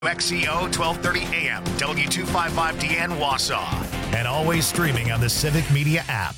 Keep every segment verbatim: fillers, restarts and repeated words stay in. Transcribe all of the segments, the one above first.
X C O twelve thirty A M, W two fifty-five D N Wausau, and always streaming on the Civic Media app.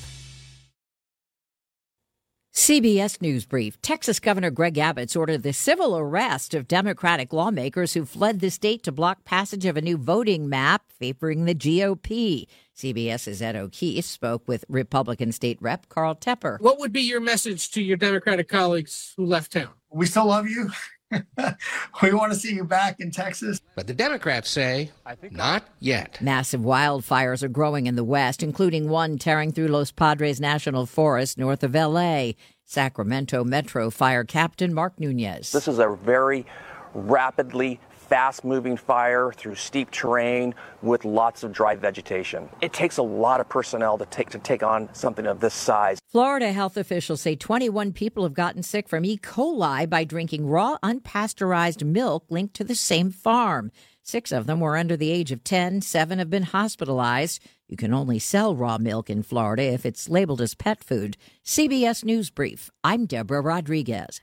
C B S News Brief. Texas Governor Greg Abbott's ordered the civil arrest of Democratic lawmakers who fled the state to block passage of a new voting map favoring the G O P. CBS's Ed O'Keefe spoke with Republican State Rep Carl Tepper. What would be your message to your Democratic colleagues who left town? We still love you. We want to see you back in Texas. But the Democrats say, not yet. Massive wildfires are growing in the West, including one tearing through Los Padres National Forest north of L A. Sacramento Metro Fire Captain Mark Nunez. This is a very rapidly fast-moving fire through steep terrain with lots of dry vegetation. It takes a lot of personnel to take to take on something of this size. Florida health officials say twenty-one people have gotten sick from E. coli by drinking raw, unpasteurized milk linked to the same farm. Six of them were under the age of ten. Seven have been hospitalized. You can only sell raw milk in Florida if it's labeled as pet food. C B S News Brief. I'm Deborah Rodriguez.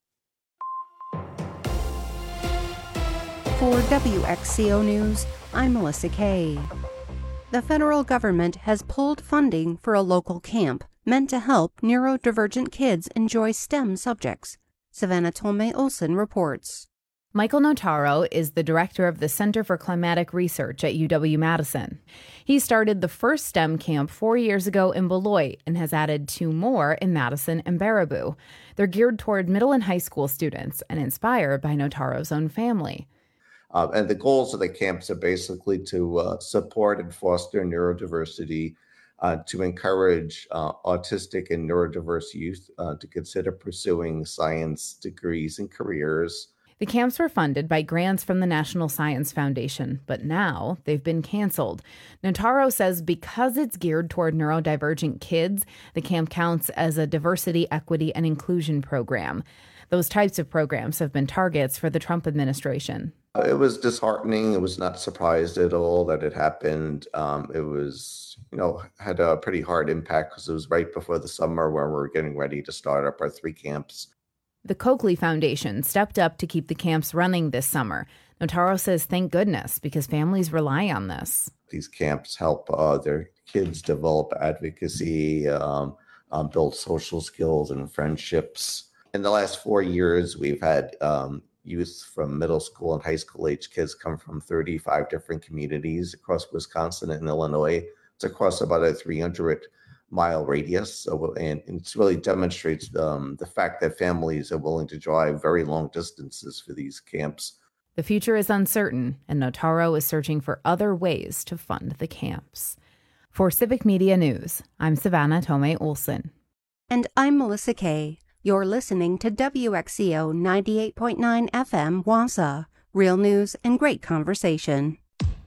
For W X C O News, I'm Melissa Kay. The federal government has pulled funding for a local camp meant to help neurodivergent kids enjoy STEM subjects. Savannah Tolme Olson reports. Michael Notaro is the director of the Center for Climatic Research at U W-Madison. He started the first STEM camp four years ago in Beloit and has added two more in Madison and Baraboo. They're geared toward middle and high school students and inspired by Notaro's own family. Uh, and the goals of the camps are basically to uh, support and foster neurodiversity, uh, to encourage uh, autistic and neurodiverse youth uh, to consider pursuing science degrees and careers. The camps were funded by grants from the National Science Foundation, but now they've been canceled. Notaro says because it's geared toward neurodivergent kids, the camp counts as a diversity, equity, and inclusion program. Those types of programs have been targets for the Trump administration. It was disheartening. It was not surprised at all that it happened. Um, it was, you know, had a pretty hard impact because it was right before the summer where we were getting ready to start up our three camps. The Coakley Foundation stepped up to keep the camps running this summer. Notaro says thank goodness because families rely on this. These camps help uh, their kids develop advocacy, um, um, build social skills and friendships. In the last four years, we've had um, youth from middle school and high school age kids come from thirty-five different communities across Wisconsin and Illinois. It's across about a three hundred mile radius. So, and it really demonstrates um, the fact that families are willing to drive very long distances for these camps. The future is uncertain, and Notaro is searching for other ways to fund the camps. For Civic Media News, I'm Savannah Tolme Olson. And I'm Melissa Kay. You're listening to W X C O ninety-eight point nine F M Wausau. Real news and great conversation.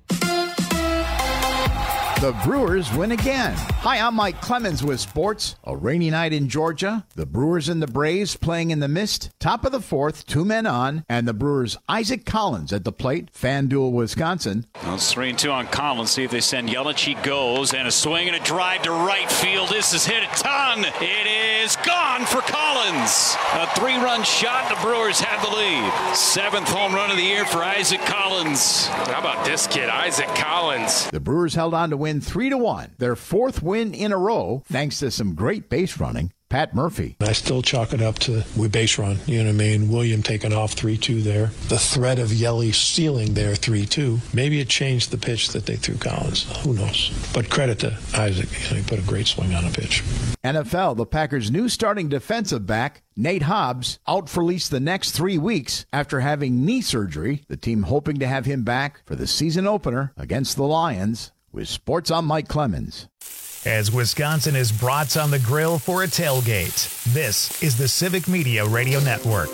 The Brewers win again. Hi, I'm Mike Clemens with sports. A rainy night in Georgia. The Brewers and the Braves playing in the mist. Top of the fourth, two men on. And the Brewers' Isaac Collins at the plate. FanDuel, Wisconsin. Well, it's three and two on Collins. See if they send Yelich. He goes. And a swing and a drive to right field. This is hit a ton. It is gone for Collins. A three-run shot. The Brewers have the lead. Seventh home run of the year for Isaac Collins. How about this kid, Isaac Collins? The Brewers held on to win three to one, their fourth win in a row, thanks to some great base running. Pat Murphy. I still chalk it up to we base run. You know what I mean? William taking off three two there. The threat of Yelly stealing there three two. Maybe it changed the pitch that they threw Collins. Who knows? But credit to Isaac. You know, he put a great swing on a pitch. N F L, the Packers' new starting defensive back, Nate Hobbs, out for at least the next three weeks after having knee surgery. The team hoping to have him back for the season opener against the Lions. With sports, I'm Mike Clemens. As Wisconsin is brats on the grill for a tailgate, this is the Civic Media Radio Network.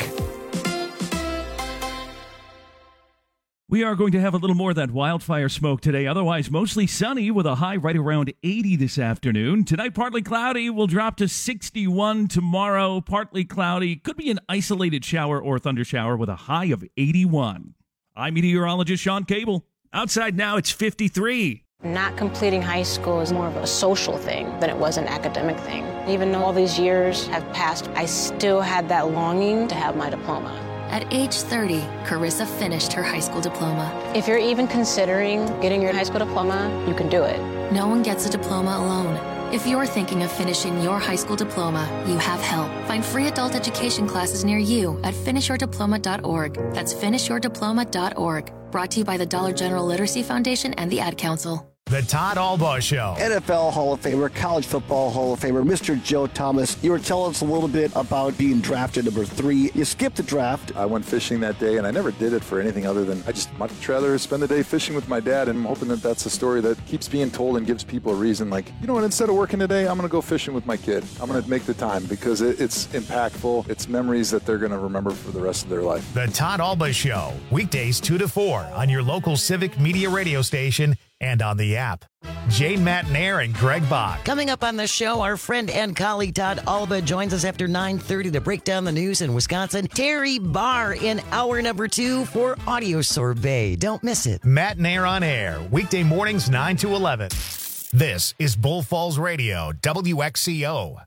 We are going to have a little more of that wildfire smoke today. Otherwise, mostly sunny with a high right around eighty this afternoon. Tonight, partly cloudy. Will drop to sixty-one tomorrow. Partly cloudy. Could be an isolated shower or thunder shower with a high of eighty-one. I'm meteorologist Sean Cable. Outside now, it's fifty-three. Not completing high school is more of a social thing than it was an academic thing. Even though all these years have passed, I still had that longing to have my diploma. At age thirty, Carissa finished her high school diploma. If you're even considering getting your high school diploma, you can do it. No one gets a diploma alone. If you're thinking of finishing your high school diploma, you have help. Find free adult education classes near you at finish your diploma dot org. That's finish your diploma dot org. Brought to you by the Dollar General Literacy Foundation and the Ad Council. The Todd Albaugh Show. N F L Hall of Famer, college football Hall of Famer, Mister Joe Thomas. You were telling us a little bit about being drafted number three. You skipped the draft. I went fishing that day, and I never did it for anything other than I just much rather spend the day fishing with my dad, and I'm hoping that that's a story that keeps being told and gives people a reason. Like, you know what, instead of working today, I'm going to go fishing with my kid. I'm going to make the time because it, it's impactful. It's memories that they're going to remember for the rest of their life. The Todd Albaugh Show, weekdays two to four on your local Civic Media radio station and on the app. Jane Matnair and Greg Bach. Coming up on the show, our friend and colleague Todd Albaugh joins us after nine thirty to break down the news in Wisconsin. Terry Barr in hour number two for Audio Sorbet. Don't miss it. Matnair on air, weekday mornings nine to eleven. This is Bull Falls Radio, W X C O.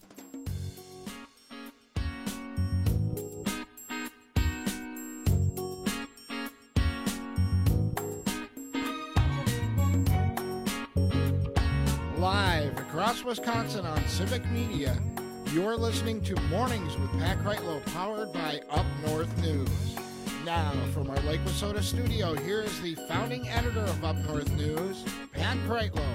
Live across Wisconsin on Civic Media, you're listening to Mornings with Pat Kreitlow, powered by Up North News. Now, from our Lake Wissota studio, here is the founding editor of Up North News, Pat Kreitlow.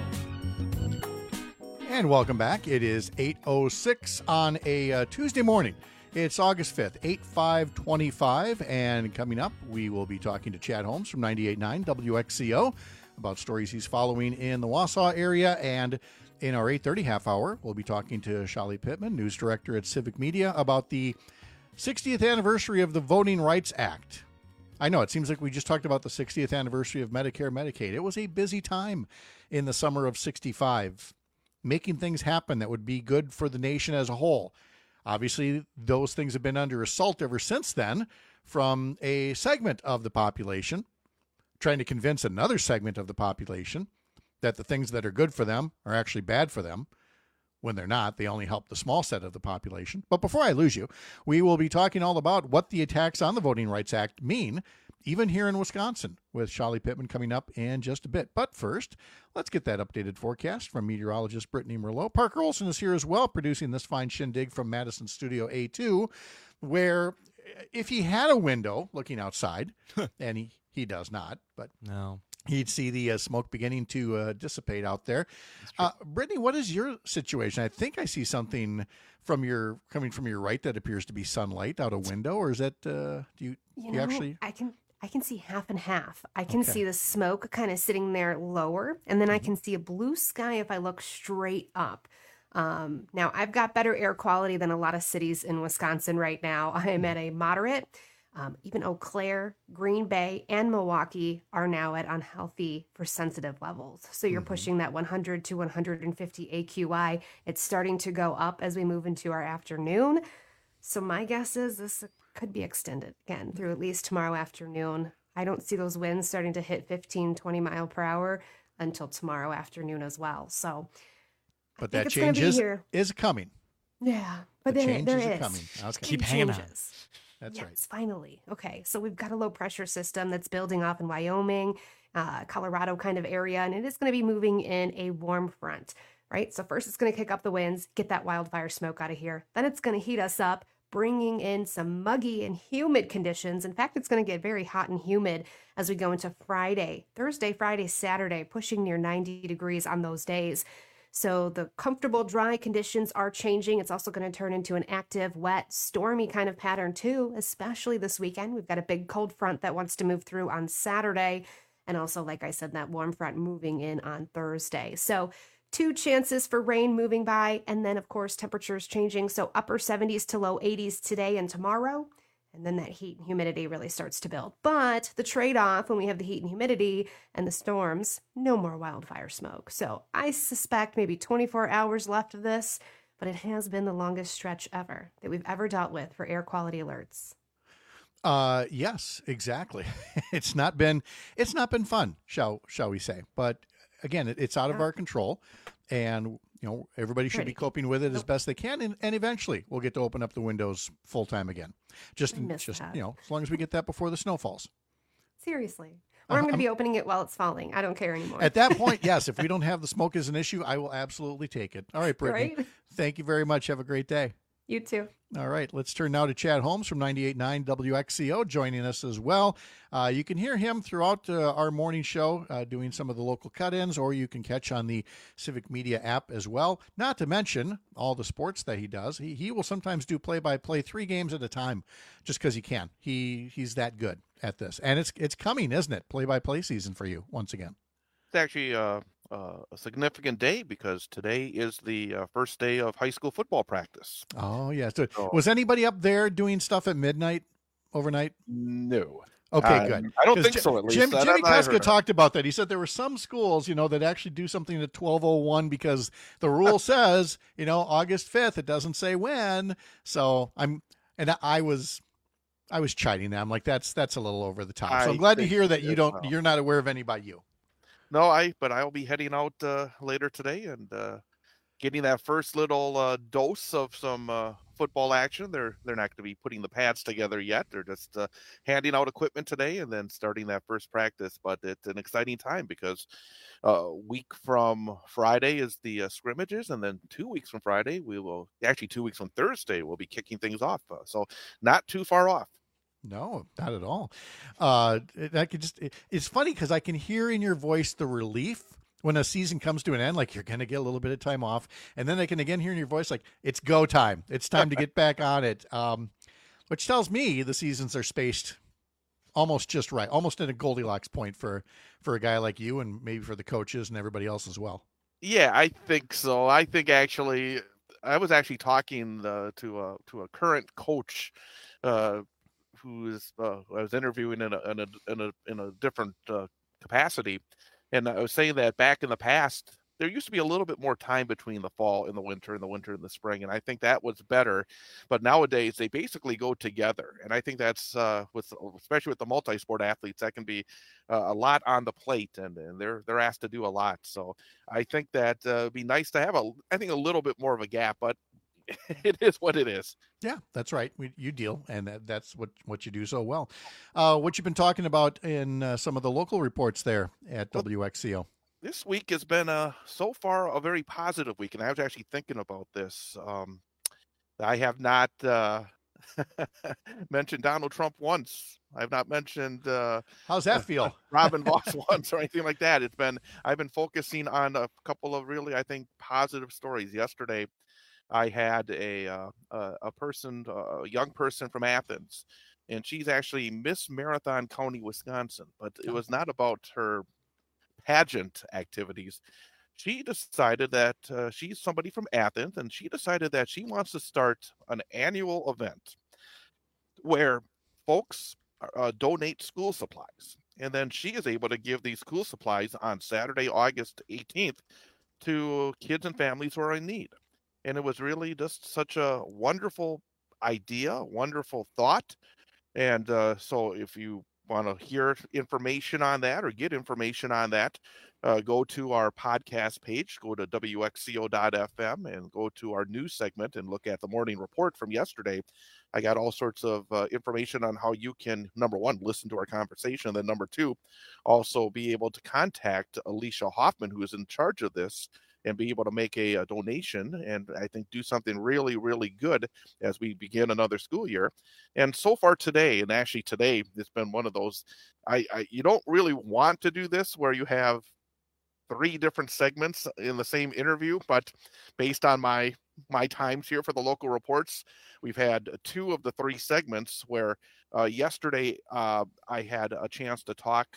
And welcome back. It is eight oh six on a uh, Tuesday morning. It's August fifth, eight five twenty-five, and coming up, we will be talking to Chad Holmes from ninety-eight point nine W X C O about stories he's following in the Wausau area. And in our eight thirty half hour, we'll be talking to Shali Pittman, news director at Civic Media, about the sixtieth anniversary of the Voting Rights Act. I know, it seems like we just talked about the sixtieth anniversary of Medicare, Medicaid. It was a busy time in the summer of sixty-five, making things happen that would be good for the nation as a whole. Obviously, those things have been under assault ever since then from a segment of the population trying to convince another segment of the population that the things that are good for them are actually bad for them, when they're not. They only help the small set of the population. But before I lose you, we will be talking all about what the attacks on the Voting Rights Act mean, even here in Wisconsin, with Shali Pittman coming up in just a bit. But first, let's get that updated forecast from meteorologist Brittany Merlot. Parker Olson is here as well, producing this fine shindig from Madison Studio A two, where if he had a window looking outside, and he, he does not, but no, he'd see the uh, smoke beginning to uh, dissipate out there. Uh, Brittany, what is your situation? I think I see something from your coming from your right that appears to be sunlight out a window, or is that uh, do you, you, you know, actually? I can I can see half and half. I can Okay. see the smoke kind of sitting there lower, and then I can see a blue sky if I look straight up. Um, now, I've got better air quality than a lot of cities in Wisconsin right now. I am at a moderate. Um, even Eau Claire, Green Bay, and Milwaukee are now at unhealthy for sensitive levels. So you're pushing that one hundred to one hundred fifty A Q I. It's starting to go up as we move into our afternoon. So my guess is this could be extended again through at least tomorrow afternoon. I don't see those winds starting to hit fifteen, twenty mile per hour until tomorrow afternoon as well. So But think that it's gonna change be is, here. is coming. yeah, but The there, changes there are is. coming. Okay. Big Keep hanging on. changes. That's yes, right. finally. Okay, so we've got a low pressure system that's building up in Wyoming, uh, Colorado kind of area, and it is going to be moving in a warm front, right? So first it's going to kick up the winds, get that wildfire smoke out of here. Then it's going to heat us up, bringing in some muggy and humid conditions. In fact, it's going to get very hot and humid as we go into Friday, Thursday, Friday, Saturday, pushing near ninety degrees on those days. So the comfortable dry conditions are changing. It's also going to turn into an active, wet, stormy kind of pattern too, especially this weekend. We've got a big cold front that wants to move through on Saturday. And also, like I said, that warm front moving in on Thursday. So two chances for rain moving by. And then, of course, temperatures changing. So upper seventies to low eighties today and tomorrow. And then that heat and humidity really starts to build. But the trade-off when we have the heat and humidity and the storms, no more wildfire smoke. So I suspect maybe twenty-four hours left of this, but it has been the longest stretch ever that we've ever dealt with for air quality alerts. Uh, yes, exactly. It's not been it's not been fun, shall shall we say? But again, it, it's out of our control, and you know, everybody should Ready. be coping with it as best they can, and, and eventually we'll get to open up the windows full time again. Just, I miss just that. you know, as long as we get that before the snow falls. Seriously. Or I'm going to be opening it while it's falling. I don't care anymore. At that point, yes, if we don't have the smoke as an issue, I will absolutely take it. All right, Brittany. Right? Thank you very much. Have a great day. You too. All right, let's turn now to Chad Holmes from ninety-eight point nine W X C O joining us as well. Uh, you can hear him throughout uh, our morning show uh, doing some of the local cut-ins, or you can catch on the Civic Media app as well. Not to mention all the sports that he does. He he will sometimes do play-by-play three games at a time just because he can. He He's that good at this. And it's it's coming, isn't it? Play-by-play season for you once again. It's actually uh, uh, a significant day because today is the uh, first day of high school football practice. Oh, yeah. So, So- was anybody up there doing stuff at midnight overnight? No. Okay, Um, good. I don't 'Cause think Ji- so, at least. Jim, I- Jimmy I Kuska heard. talked about that. He said there were some schools, you know, that actually do something at twelve oh one because the rule says, you know, August fifth. It doesn't say when. So I'm, and I was, I was chiding them. Like, that's that's a little over the top. So I I'm glad to think hear that it you is, don't, well. you're not aware of any by you. No, I but I'll be heading out uh, later today and uh, getting that first little uh, dose of some uh, football action. They're they're not going to be putting the pads together yet. They're just uh, handing out equipment today and then starting that first practice. But it's an exciting time because a uh, week from Friday is the uh, scrimmages, and then two weeks from Friday we will actually two weeks from Thursday we'll be kicking things off. Uh, so not too far off. No, not at all. Uh, it- I could just, it- it's funny because I can hear in your voice the relief when a season comes to an end, like you're going to get a little bit of time off. And then I can again hear in your voice, like, it's go time. It's time to get back on it. Um, which tells me the seasons are spaced almost just right, almost in a Goldilocks point for, for a guy like you and maybe for the coaches and everybody else as well. Yeah, I think so. I think actually, I was actually talking uh, to a to a current coach, uh, who is uh, I was interviewing in a in a in a, in a different uh, capacity, and I was saying that back in the past there used to be a little bit more time between the fall and the winter and the winter and the spring, and I think that was better. But nowadays they basically go together, and I think that's uh, with especially with the multi-sport athletes that can be uh, a lot on the plate, and, and they're they're asked to do a lot. So I think that uh, it'd be nice to have a I think a little bit more of a gap, but it is what it is. Yeah, that's right. We, you deal, and that, that's what, what you do so well. Uh, what you've been talking about in uh, some of the local reports there at W X C O. This week has been uh, so far a very positive week, and I was actually thinking about this. Um, I have not uh, mentioned Donald Trump once. I've not mentioned uh, How's that feel? Robin Voss once or anything like that. It's been I've been focusing on a couple of really, I think, positive stories. Yesterday, I had a uh, a, a person, a young person from Athens, and she's actually Miss Marathon County, Wisconsin. But it was not about her pageant activities. She decided that uh, she's somebody from Athens, and she decided that she wants to start an annual event where folks uh, donate school supplies, and then she is able to give these school supplies on Saturday, August eighteenth, to kids and families who are in need. And it was really just such a wonderful idea, wonderful thought. And uh, so if you want to hear information on that or get information on that, uh, go to our podcast page, go to W X C O dot F M and go to our news segment and look at the morning report from yesterday. I got all sorts of uh, information on how you can, number one, listen to our conversation, and then number two, also be able to contact Alicia Hoffman, who is in charge of this, and be able to make a, a donation and I think do something really, really good as we begin another school year. And so far today, and actually today, it's been one of those, I, I you don't really want to do this where you have three different segments in the same interview, but based on my my times here for the local reports, we've had two of the three segments where uh, yesterday uh, I had a chance to talk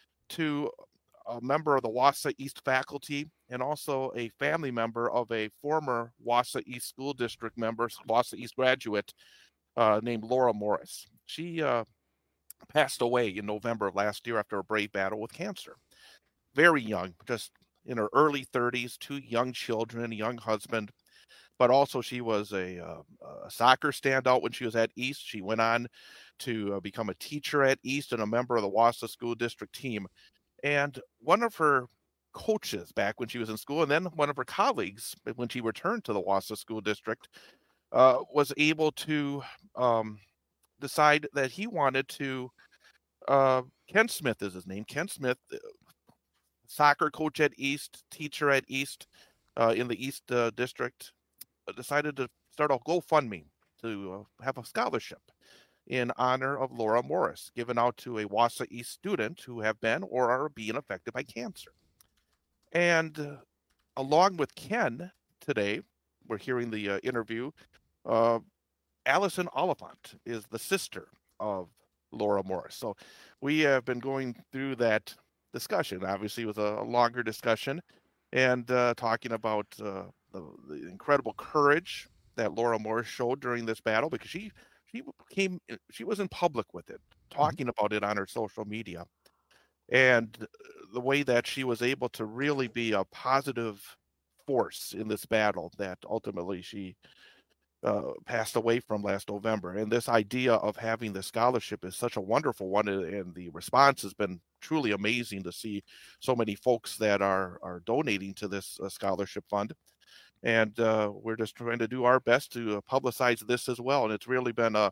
to a member of the Wausau East faculty and also a family member of a former Wausau East School District member, Wausau East graduate uh, named Laura Morris. She uh, passed away in November of last year after a brave battle with cancer. Very young, just in her early thirties, two young children, a young husband, but also she was a, uh, a soccer standout when she was at East. She went on to uh, become a teacher at East and a member of the Wausau School District team. And one of her coaches back when she was in school, and then one of her colleagues, when she returned to the Wausau School District, uh, was able to um, decide that he wanted to. Uh, Ken Smith is his name. Ken Smith, soccer coach at East, teacher at East, uh, in the East uh, District, decided to start a GoFundMe to uh, have a scholarship in honor of Laura Morris, given out to a Wausau East student who have been or are being affected by cancer. And uh, along with Ken today, we're hearing the uh, interview. Uh, Allison Oliphant is the sister of Laura Morris. So we have been going through that discussion. Obviously, it was a, a longer discussion, and uh, talking about uh, the, the incredible courage that Laura Morris showed during this battle, because she she came she was in public with it, talking mm-hmm. about it on her social media, and the way that she was able to really be a positive force in this battle that ultimately she uh, passed away from last November. And this idea of having the scholarship is such a wonderful one, and the response has been truly amazing to see so many folks that are are donating to this uh, scholarship fund. And uh, we're just trying to do our best to uh, publicize this as well. And it's really been a,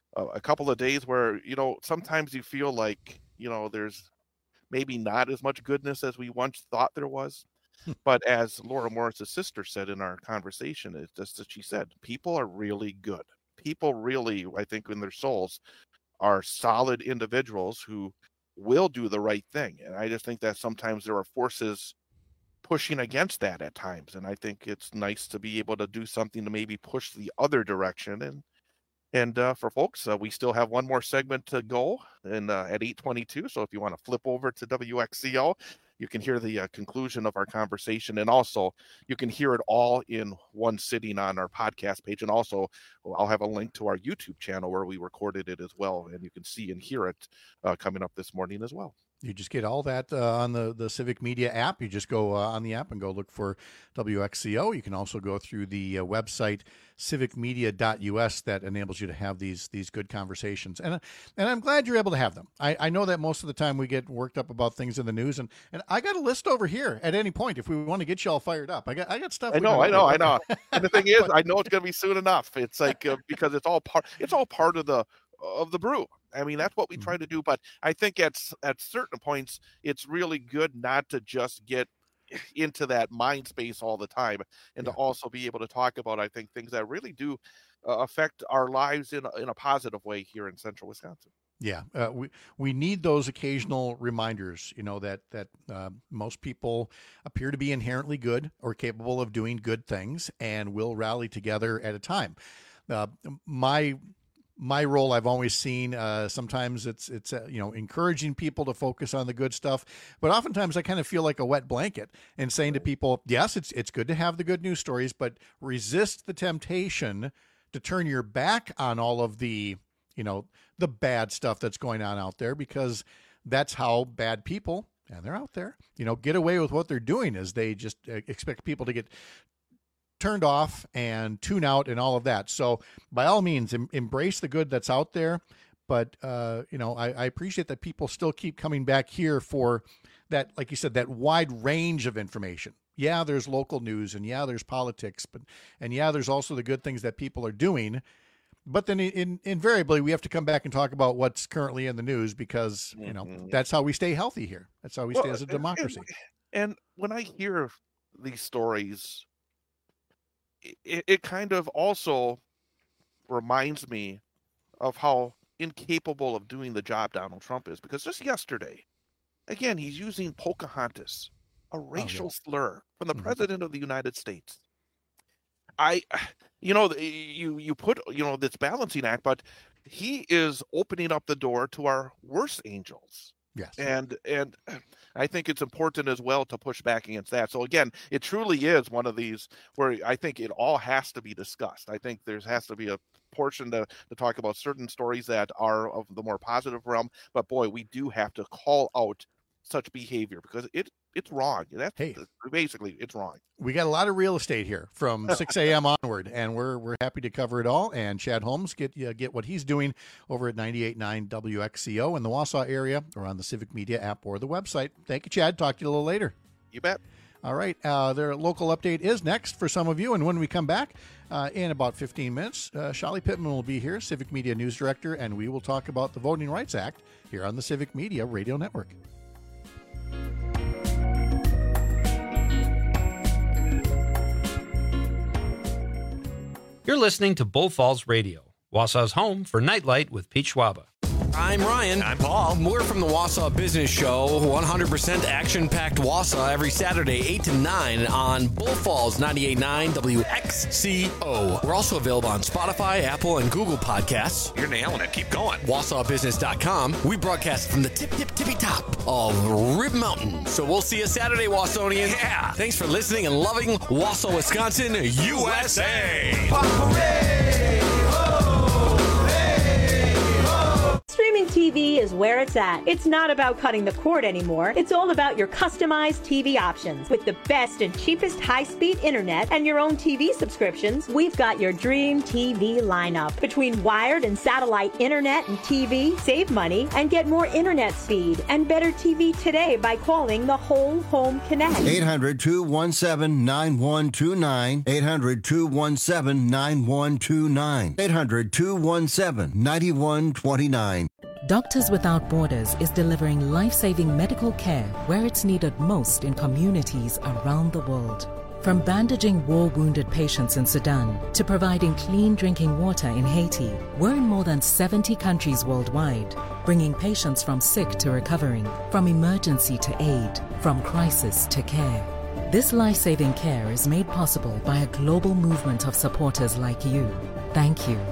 a couple of days where, you know, sometimes you feel like, you know, there's maybe not as much goodness as we once thought there was. But as Laura Morris's sister said in our conversation, it's just that she said, people are really good. People really, I think, in their souls, are solid individuals who will do the right thing. And I just think that sometimes there are forces pushing against that at times. And I think it's nice to be able to do something to maybe push the other direction. And and uh, for folks, uh, we still have one more segment to go and uh, at eight twenty-two. So if you want to flip over to W X C O, you can hear the uh, conclusion of our conversation. And also you can hear it all in one sitting on our podcast page. And also I'll have a link to our YouTube channel where we recorded it as well. And you can see and hear it uh, coming up this morning as well. You just get all that uh, on the, the Civic Media app. You just go uh, on the app and go look for W X C O. You can also go through the uh, website civic media dot U S that enables you to have these these good conversations. And and I'm glad you're able to have them. I, I know that most of the time we get worked up about things in the news, and, and I got a list over here at any point if we want to get you all fired up. I got I got stuff. I know, I know, I know. And the thing is, I know it's going to be soon enough. It's like uh, because it's all part it's all part of the of the brew. I mean, that's what we try to do. But I think at, at certain points, it's really good not to just get into that mind space all the time, and yeah. to also be able to talk about, I think, things that really do uh, affect our lives in, in a positive way here in central Wisconsin. Yeah, uh, we we need those occasional reminders, you know, that that uh, most people appear to be inherently good or capable of doing good things and will rally together at a time. Uh, my My role, I've always seen, uh, sometimes it's, it's uh, you know, encouraging people to focus on the good stuff. But oftentimes I kind of feel like a wet blanket and saying to people, yes, it's it's good to have the good news stories, but resist the temptation to turn your back on all of the, you know, the bad stuff that's going on out there, because that's how bad people, and they're out there, you know, get away with what they're doing, is they just expect people to get turned off and tune out and all of that. So by all means, em- embrace the good that's out there. But, uh, you know, I, I appreciate that people still keep coming back here for that, like you said, that wide range of information. Yeah, there's local news, and yeah, there's politics, but, and yeah, there's also the good things that people are doing. But then in, in, invariably, we have to come back and talk about what's currently in the news, because, you know, mm-hmm. that's how we stay healthy here. That's how we well, stay as a democracy. And, and when I hear these stories, It, it kind of also reminds me of how incapable of doing the job Donald Trump is, because just yesterday, again, he's using Pocahontas, a racial oh, yeah. slur from the mm-hmm. president of the United States. I, you know, you, you put, you know, this balancing act, but he is opening up the door to our worst angels. Yes. And and I think it's important as well to push back against that. So again, it truly is one of these where I think it all has to be discussed. I think there has to be a portion to, to talk about certain stories that are of the more positive realm. But boy, we do have to call out such behavior, because it it's wrong. That's hey, basically it's wrong. We got a lot of real estate here from six a.m. onward, and we're we're happy to cover it all. And Chad Holmes, get uh, get what he's doing over at ninety-eight point nine W X C O in the Wausau area, or on the Civic Media app or the website. Thank you, Chad. Talk to you a little later. You bet. All right. Uh, their local update is next for some of you. And when we come back uh, in about fifteen minutes, uh, Shali Pittman will be here, Civic Media News Director, and we will talk about the Voting Rights Act here on the Civic Media Radio Network. You're listening to Bull Falls Radio, Wausau's home for Nightlight with Pete Schwaba. I'm Ryan. I'm Paul. We're from the Wausau Business Show, one hundred percent action-packed Wausau every Saturday, eight to nine on Bull Falls ninety-eight point nine W X C O. We're also available on Spotify, Apple, and Google Podcasts. You're nailing it. Keep going. Wausau Business dot com. We broadcast from the tip, tip, tippy top of Rib Mountain. So we'll see you Saturday, Wausonians. Yeah. Thanks for listening and loving Wausau, Wisconsin, U S A. Streaming T V is where it's at. It's not about cutting the cord anymore. It's all about your customized T V options. With the best and cheapest high-speed internet and your own T V subscriptions, we've got your dream T V lineup. Between wired and satellite internet and T V, save money and get more internet speed and better T V today by calling the Whole Home Connect. eight hundred, two one seven, nine one two nine. eight hundred, two one seven, nine one two nine. eight hundred, two one seven, nine one two nine. Doctors Without Borders is delivering life-saving medical care where it's needed most in communities around the world. From bandaging war-wounded patients in Sudan to providing clean drinking water in Haiti, we're in more than seventy countries worldwide, bringing patients from sick to recovering, from emergency to aid, from crisis to care. This life-saving care is made possible by a global movement of supporters like you. Thank you.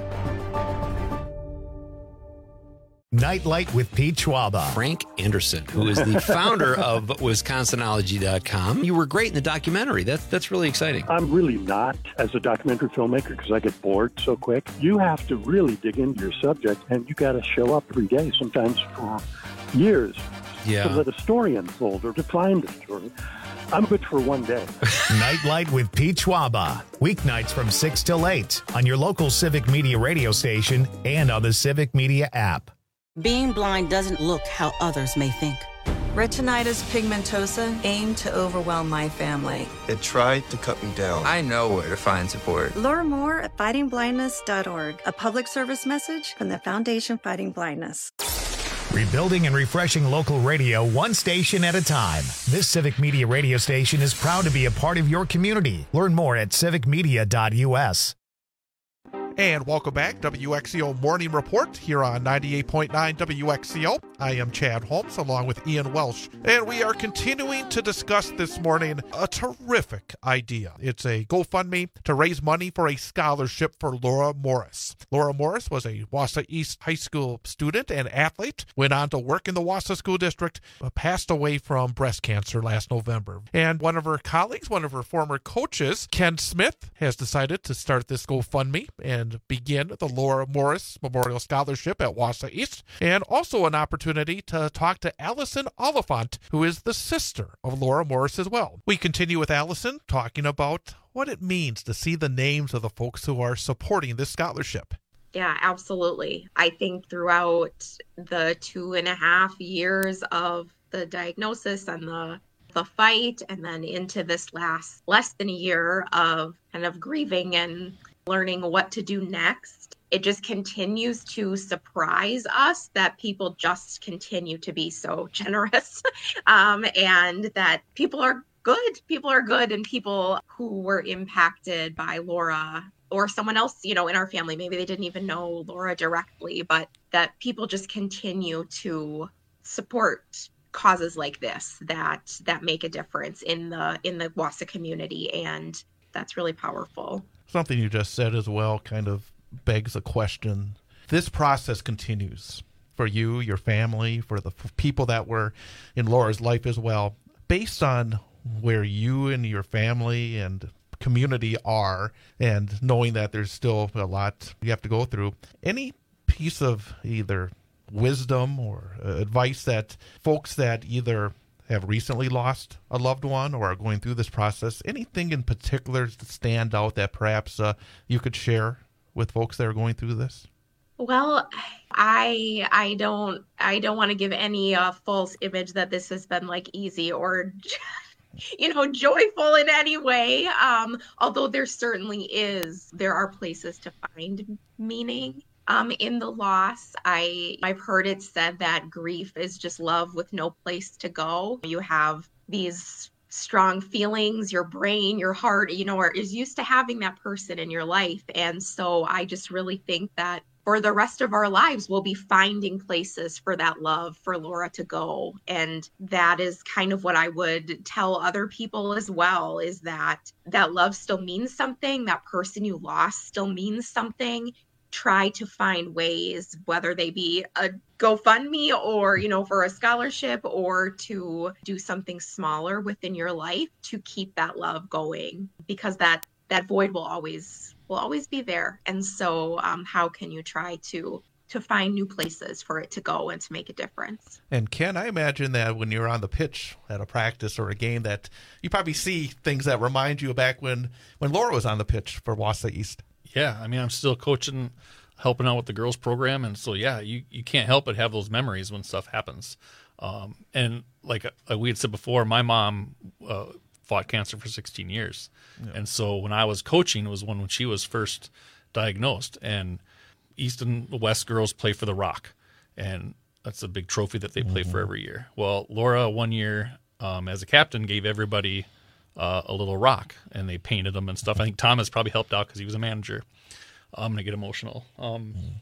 Nightlight with Pete Schwaba. Frank Anderson, who is the founder of Wisconsinology dot com. You were great in the documentary. That's that's really exciting. I'm really not as a documentary filmmaker because I get bored so quick. You have to really dig into your subject, and you got to show up every day, sometimes for years, yeah. to let a story unfold or to find a story. I'm good for one day. Nightlight with Pete Schwaba. Weeknights from six till eight on your local Civic Media radio station and on the Civic Media app. Being blind doesn't look how others may think. Retinitis pigmentosa aimed to overwhelm my family. It tried to cut me down. I know where to find support. Learn more at fighting blindness dot org, a public service message from the Foundation Fighting Blindness. Rebuilding and refreshing local radio one station at a time. This Civic Media radio station is proud to be a part of your community. Learn more at civic media dot U S. And welcome back, W X C O Morning Report here on ninety-eight point nine W X C O. I am Chad Holmes along with Ian Welsh, and we are continuing to discuss this morning a terrific idea. It's a GoFundMe to raise money for a scholarship for Laura Morris. Laura Morris was a Wausau East High School student and athlete, went on to work in the Wausau School District, passed away from breast cancer last November. And one of her colleagues, one of her former coaches, Ken Smith, has decided to start this GoFundMe and begin the Laura Morris Memorial Scholarship at Wausau East, and also an opportunity to talk to Allison Oliphant, who is the sister of Laura Morris as well. We continue with Allison talking about what it means to see the names of the folks who are supporting this scholarship. Yeah, absolutely. I think throughout the two and a half years of the diagnosis and the the fight, and then into this last less than a year of kind of grieving and learning what to do next, it just continues to surprise us that people just continue to be so generous um, and that people are good. People are good, and people who were impacted by Laura or someone else, you know, in our family, maybe they didn't even know Laura directly, but that people just continue to support causes like this that that make a difference in the in the Wausau community, and that's really powerful. Something you just said as well kind of begs a question. This process continues for you, your family, for the f- people that were in Laura's life as well. Based on where you and your family and community are, and knowing that there's still a lot you have to go through, any piece of either wisdom or uh, advice that folks that either have recently lost a loved one or are going through this process, anything in particular to stand out that perhaps uh, you could share with folks that are going through this? Well, I I don't I don't want to give any uh, false image that this has been like easy or you know, joyful in any way. Um, although there certainly is, there are places to find meaning um, in the loss. I, I've heard it said that grief is just love with no place to go. You have these strong feelings, your brain, your heart, you know, are, is used to having that person in your life. And so I just really think that for the rest of our lives, we'll be finding places for that love for Laura to go. And that is kind of what I would tell other people as well, is that that love still means something. That person you lost still means something. Try to find ways, whether they be a GoFundMe or, you know, for a scholarship, or to do something smaller within your life to keep that love going, because that that void will always will always be there. And so um, how can you try to to find new places for it to go and to make a difference? And Ken, I imagine that when you're on the pitch at a practice or a game, that you probably see things that remind you of back when, when Laura was on the pitch for Wausau East. Yeah, I mean, I'm still coaching, helping out with the girls program, and so yeah, you, you can't help but have those memories when stuff happens. Um, and like, like we had said before, my mom uh, fought cancer for sixteen years, yeah. And so when I was coaching, it was when, when she was first diagnosed. And East and the West girls play for the Rock, and that's a big trophy that they play mm-hmm. for every year. Well, Laura one year um, as a captain gave everybody Uh, a little rock, and they painted them and stuff. I think Thomas probably helped out because he was a manager. I'm going to get emotional. Um, mm.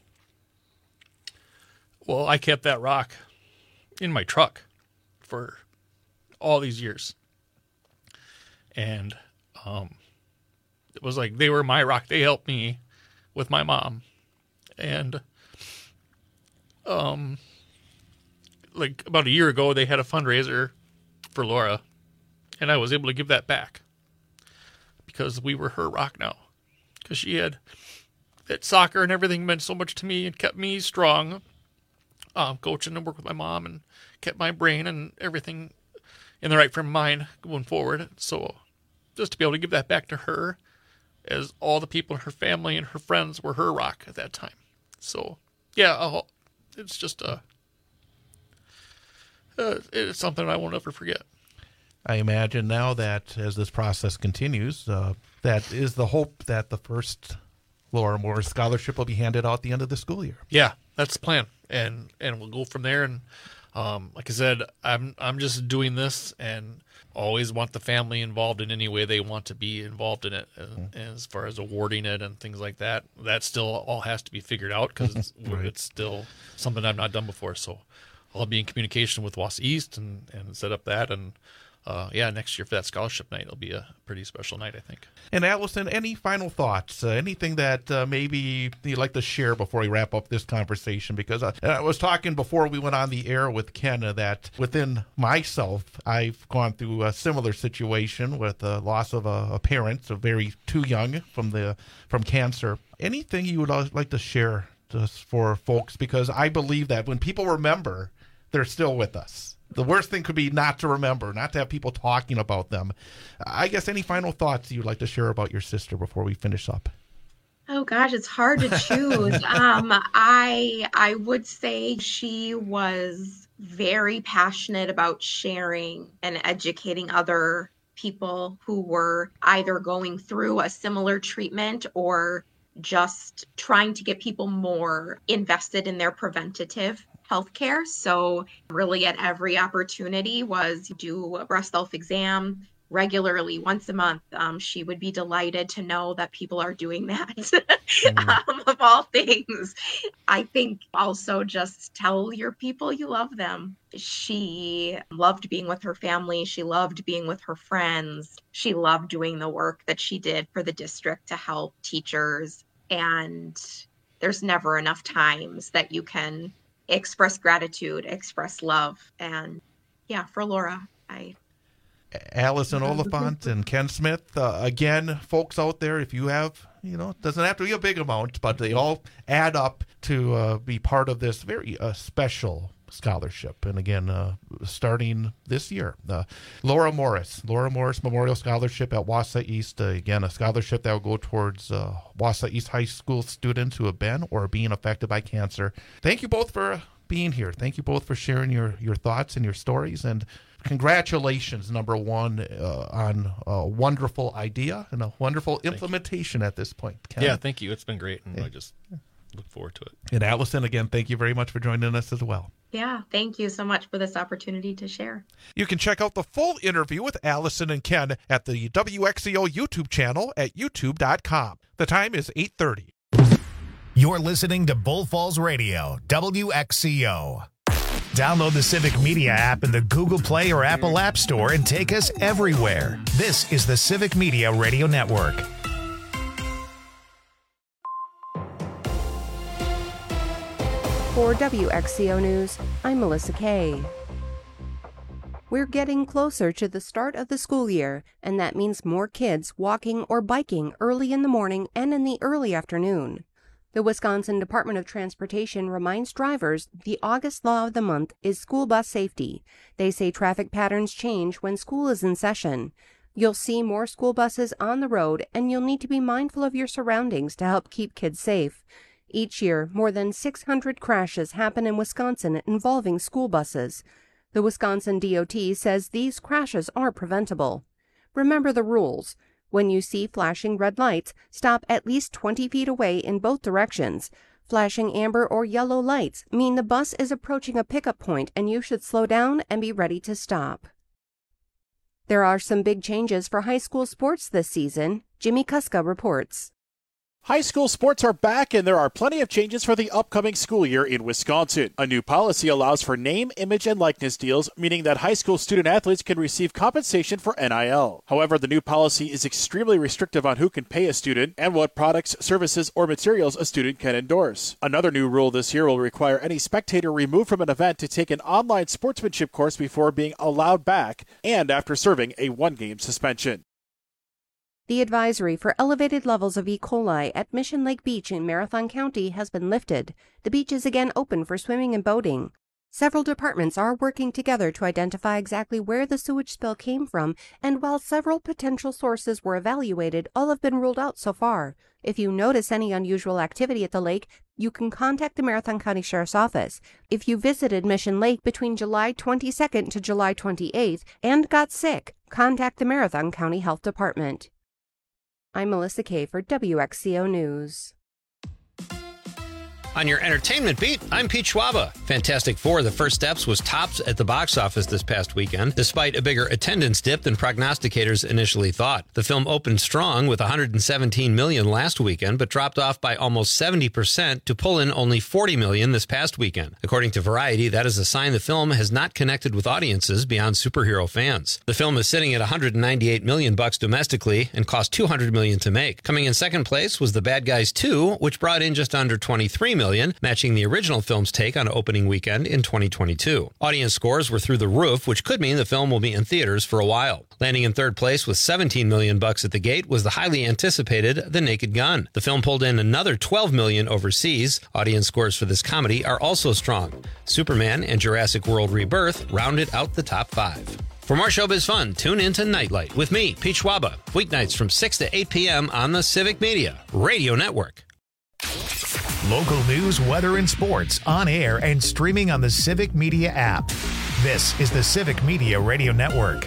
Well, I kept that rock in my truck for all these years. And um, it was like they were my rock. They helped me with my mom. And um, like about a year ago, they had a fundraiser for Laura. And I was able to give that back because we were her rock now. Because she had that soccer and everything meant so much to me and kept me strong, um, coaching and work with my mom, and kept my brain and everything in the right frame of mind going forward. So just to be able to give that back to her, as all the people in her family and her friends were her rock at that time. So yeah, I'll, it's just a, uh, it's something I won't ever forget. I imagine now that as this process continues, uh, that is the hope that the first Laura Morris Scholarship will be handed out at the end of the school year. Yeah, that's the plan, and and we'll go from there. And um, like I said, I'm I'm just doing this, and always want the family involved in any way they want to be involved in it. Mm-hmm. As far as awarding it and things like that, that still all has to be figured out because it's, right. it's still something I've not done before. So I'll be in communication with Wausau East and and set up that and. Uh, yeah, next year for that scholarship night, it'll be a pretty special night, I think. And Allison, any final thoughts? Uh, anything that uh, maybe you'd like to share before we wrap up this conversation? Because uh, I was talking before we went on the air with Ken uh, that within myself, I've gone through a similar situation with the loss of a, a parent, so very too young from the from cancer. Anything you would like to share just for folks? Because I believe that when people remember, they're still with us. The worst thing could be not to remember, not to have people talking about them. I guess any final thoughts you'd like to share about your sister before we finish up? Oh gosh, it's hard to choose. um, I I would say she was very passionate about sharing and educating other people who were either going through a similar treatment or just trying to get people more invested in their preventative healthcare. So really at every opportunity was do a breast self-exam regularly once a month. Um, she would be delighted to know that people are doing that. mm. um, of all things, I think also just tell your people you love them. She loved being with her family. She loved being with her friends. She loved doing the work that she did for the district to help teachers. And there's never enough times that you can express gratitude, express love. And yeah, for Laura, I... Allison Oliphant and Ken Smith, uh, again, folks out there, if you have, you know, it doesn't have to be a big amount, but they all add up to uh, be part of this very uh, special scholarship. And again, uh, starting this year, uh, Laura Morris, Laura Morris Memorial Scholarship at Wausau East. Uh, again, a scholarship that will go towards uh, Wausau East High School students who have been or are being affected by cancer. Thank you both for being here. Thank you both for sharing your, your thoughts and your stories. And congratulations, number one, uh, on a wonderful idea and a wonderful thank implementation you. At this point, Ken. Yeah, thank you. It's been great, and yeah. I just look forward to it. And Allison, again, thank you very much for joining us as well. Yeah, thank you so much for this opportunity to share. You can check out the full interview with Allison and Ken at the W X C O YouTube channel at youtube dot com. The time is eight thirty. You're listening to Bull Falls Radio, W X C O. Download the Civic Media app in the Google Play or Apple App Store and take us everywhere. This is the Civic Media Radio Network. For W X C O News, I'm Melissa Kay. We're getting closer to the start of the school year, and that means more kids walking or biking early in the morning and in the early afternoon. The Wisconsin Department of Transportation reminds drivers the August law of the month is school bus safety. They say traffic patterns change when school is in session. You'll see more school buses on the road, and you'll need to be mindful of your surroundings to help keep kids safe. Each year, more than six hundred crashes happen in Wisconsin involving school buses. The Wisconsin D O T says these crashes are preventable. Remember the rules. When you see flashing red lights, stop at least twenty feet away in both directions. Flashing amber or yellow lights mean the bus is approaching a pickup point and you should slow down and be ready to stop. There are some big changes for high school sports this season. Jimmy Kuska reports. High school sports are back, and there are plenty of changes for the upcoming school year in Wisconsin. A new policy allows for name, image, and likeness deals, meaning that high school student athletes can receive compensation for N I L. However, the new policy is extremely restrictive on who can pay a student and what products, services, or materials a student can endorse. Another new rule this year will require any spectator removed from an event to take an online sportsmanship course before being allowed back and after serving a one-game suspension. The advisory for elevated levels of E. coli at Mission Lake Beach in Marathon County has been lifted. The beach is again open for swimming and boating. Several departments are working together to identify exactly where the sewage spill came from, and while several potential sources were evaluated, all have been ruled out so far. If you notice any unusual activity at the lake, you can contact the Marathon County Sheriff's Office. If you visited Mission Lake between July twenty-second to July twenty-eighth and got sick, contact the Marathon County Health Department. I'm Melissa Kay for W X C O News. On your entertainment beat, I'm Pete Schwaba. Fantastic Four: The First Steps was tops at the box office this past weekend, despite a bigger attendance dip than prognosticators initially thought. The film opened strong with one hundred seventeen million dollars last weekend, but dropped off by almost seventy percent to pull in only forty million dollars this past weekend. According to Variety, that is a sign the film has not connected with audiences beyond superhero fans. The film is sitting at one hundred ninety-eight million dollars bucks domestically and cost two hundred million dollars to make. Coming in second place was The Bad Guys two, which brought in just under twenty-three million dollars, matching the original film's take on opening weekend in twenty twenty-two. Audience scores were through the roof, which could mean the film will be in theaters for a while. Landing in third place with seventeen million dollars bucks at the gate was the highly anticipated The Naked Gun. The film pulled in another twelve million dollars overseas. Audience scores for this comedy are also strong. Superman and Jurassic World Rebirth rounded out the top five. For more showbiz fun, tune in to Nightlight with me, Pete Schwaba, weeknights from six to eight p.m. on the Civic Media Radio Network. Local news, weather, and sports on air and streaming on the Civic Media app. This is the Civic Media Radio Network.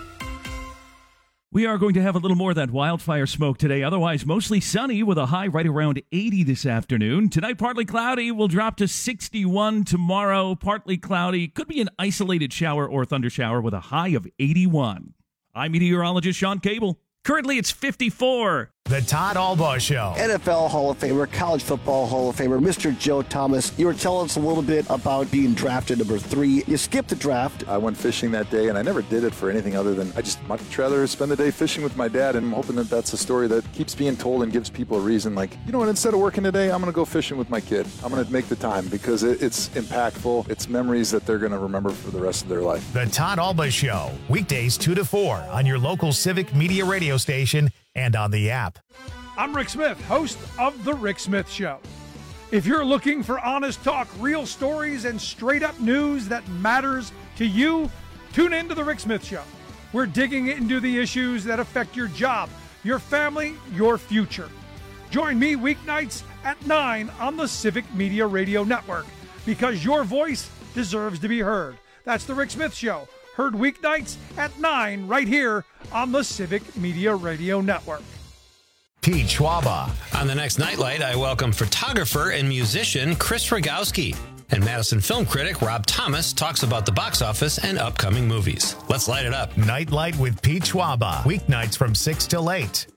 We are going to have a little more of that wildfire smoke today. Otherwise, mostly sunny with a high right around eighty this afternoon. Tonight, partly cloudy. Will drop to sixty-one tomorrow. Partly cloudy. Could be an isolated shower or thunder shower with a high of eighty-one. I'm meteorologist Sean Cable. Currently, it's fifty-four. The Todd Albaugh Show. N F L Hall of Famer, College Football Hall of Famer, Mister Joe Thomas. You were telling us a little bit about being drafted number three. You skipped the draft. I went fishing that day, and I never did it for anything other than I just much rather spend the day fishing with my dad, and I'm hoping that that's a story that keeps being told and gives people a reason. Like, you know what, instead of working today, I'm going to go fishing with my kid. I'm going to make the time because it, it's impactful. It's memories that they're going to remember for the rest of their life. The Todd Albaugh Show, weekdays two to four on your local Civic Media radio station and on the app. I'm Rick Smith, host of The Rick Smith Show. If you're looking for honest talk, real stories, and straight-up news that matters to you, tune in to The Rick Smith Show. We're digging into the issues that affect your job, your family, your future. Join me weeknights at nine on the Civic Media Radio Network, because your voice deserves to be heard. That's The Rick Smith Show, Heard weeknights at nine right here on the Civic Media Radio Network. Pete Schwaba. On the next Nightlight, I welcome photographer and musician Chris Rogowski. And Madison film critic Rob Thomas talks about the box office and upcoming movies. Let's light it up. Nightlight with Pete Schwaba. Weeknights from six till eight.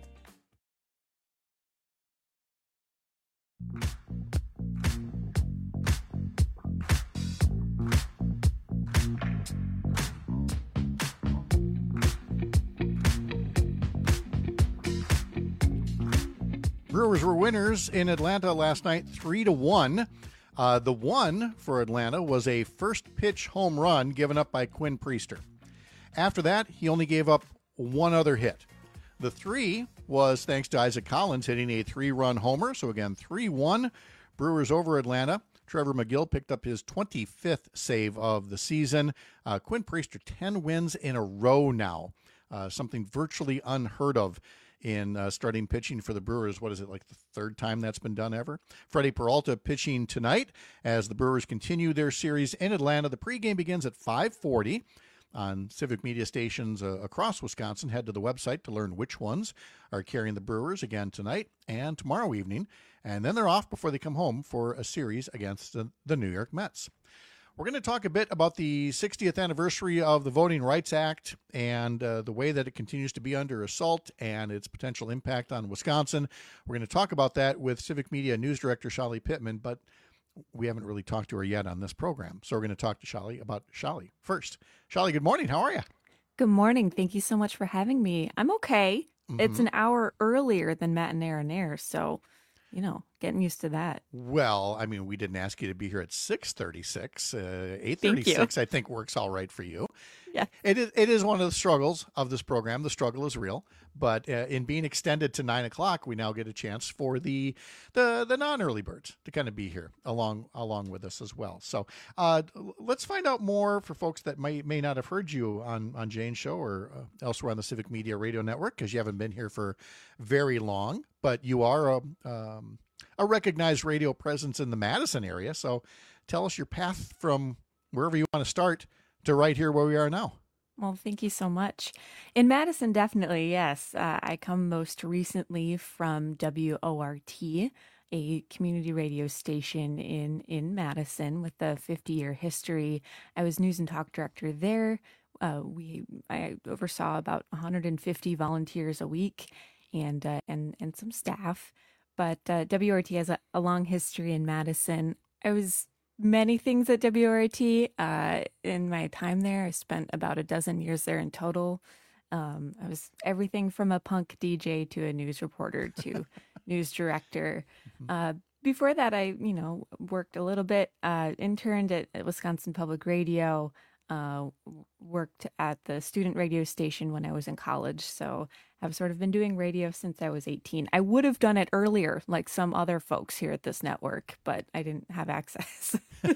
Brewers were winners in Atlanta last night, three to one. Uh, the one for Atlanta was a first pitch home run given up by Quinn Priester. After that, he only gave up one other hit. The three was thanks to Isaac Collins hitting a three-run homer. So again, three one, Brewers over Atlanta. Trevor McGill picked up his twenty-fifth save of the season. Uh, Quinn Priester, ten wins in a row now, uh, something virtually unheard of in uh, starting pitching for the Brewers. What is it, like the third time that's been done ever? Freddie Peralta pitching tonight as the Brewers continue their series in Atlanta. The pregame begins at five forty on Civic Media stations uh, across Wisconsin. Head to the website to learn which ones are carrying the Brewers again tonight and tomorrow evening. And then they're off before they come home for a series against the, the New York Mets. We're going to talk a bit about the sixtieth anniversary of the Voting Rights Act and uh, the way that it continues to be under assault and its potential impact on Wisconsin. We're going to talk about that with Civic Media News Director Shali Pittman, but we haven't really talked to her yet on this program. So we're going to talk to Shali about Shali first. Shali, good morning. How are you? Good morning. Thank you so much for having me. I'm okay. Mm-hmm. It's an hour earlier than Matt and Aaron Air, so you know, getting used to that. Well, I mean, we didn't ask you to be here at six thirty-six. Uh, eight thirty-six, I think, works all right for you. Yeah. It is, it is one of the struggles of this program. The struggle is real. But uh, in being extended to nine o'clock, we now get a chance for the the, the non-early birds to kind of be here along along with us as well. So uh, let's find out more for folks that may may not have heard you on, on Jane's show or uh, elsewhere on the Civic Media Radio Network, because you haven't been here for very long. But you are a, um, a recognized radio presence in the Madison area. So tell us your path from wherever you want to start to right here where we are now. Well, thank you so much. In Madison, definitely, yes. Uh, I come most recently from W O R T, a community radio station in, in Madison with a fifty-year history. I was news and talk director there. Uh, we I oversaw about one hundred fifty volunteers a week and uh, and and some staff. But uh, W O R T has a, a long history in Madison. I was many things at W O R T. Uh, in my time there, I spent about a dozen years there in total. Um, I was everything from a punk D J to a news reporter to news director. Uh, before that, I, you know, worked a little bit, uh, interned at, at Wisconsin Public Radio, uh, worked at the student radio station when I was in college. So I've sort of been doing radio since I was eighteen. I would have done it earlier, like some other folks here at this network, but I didn't have access.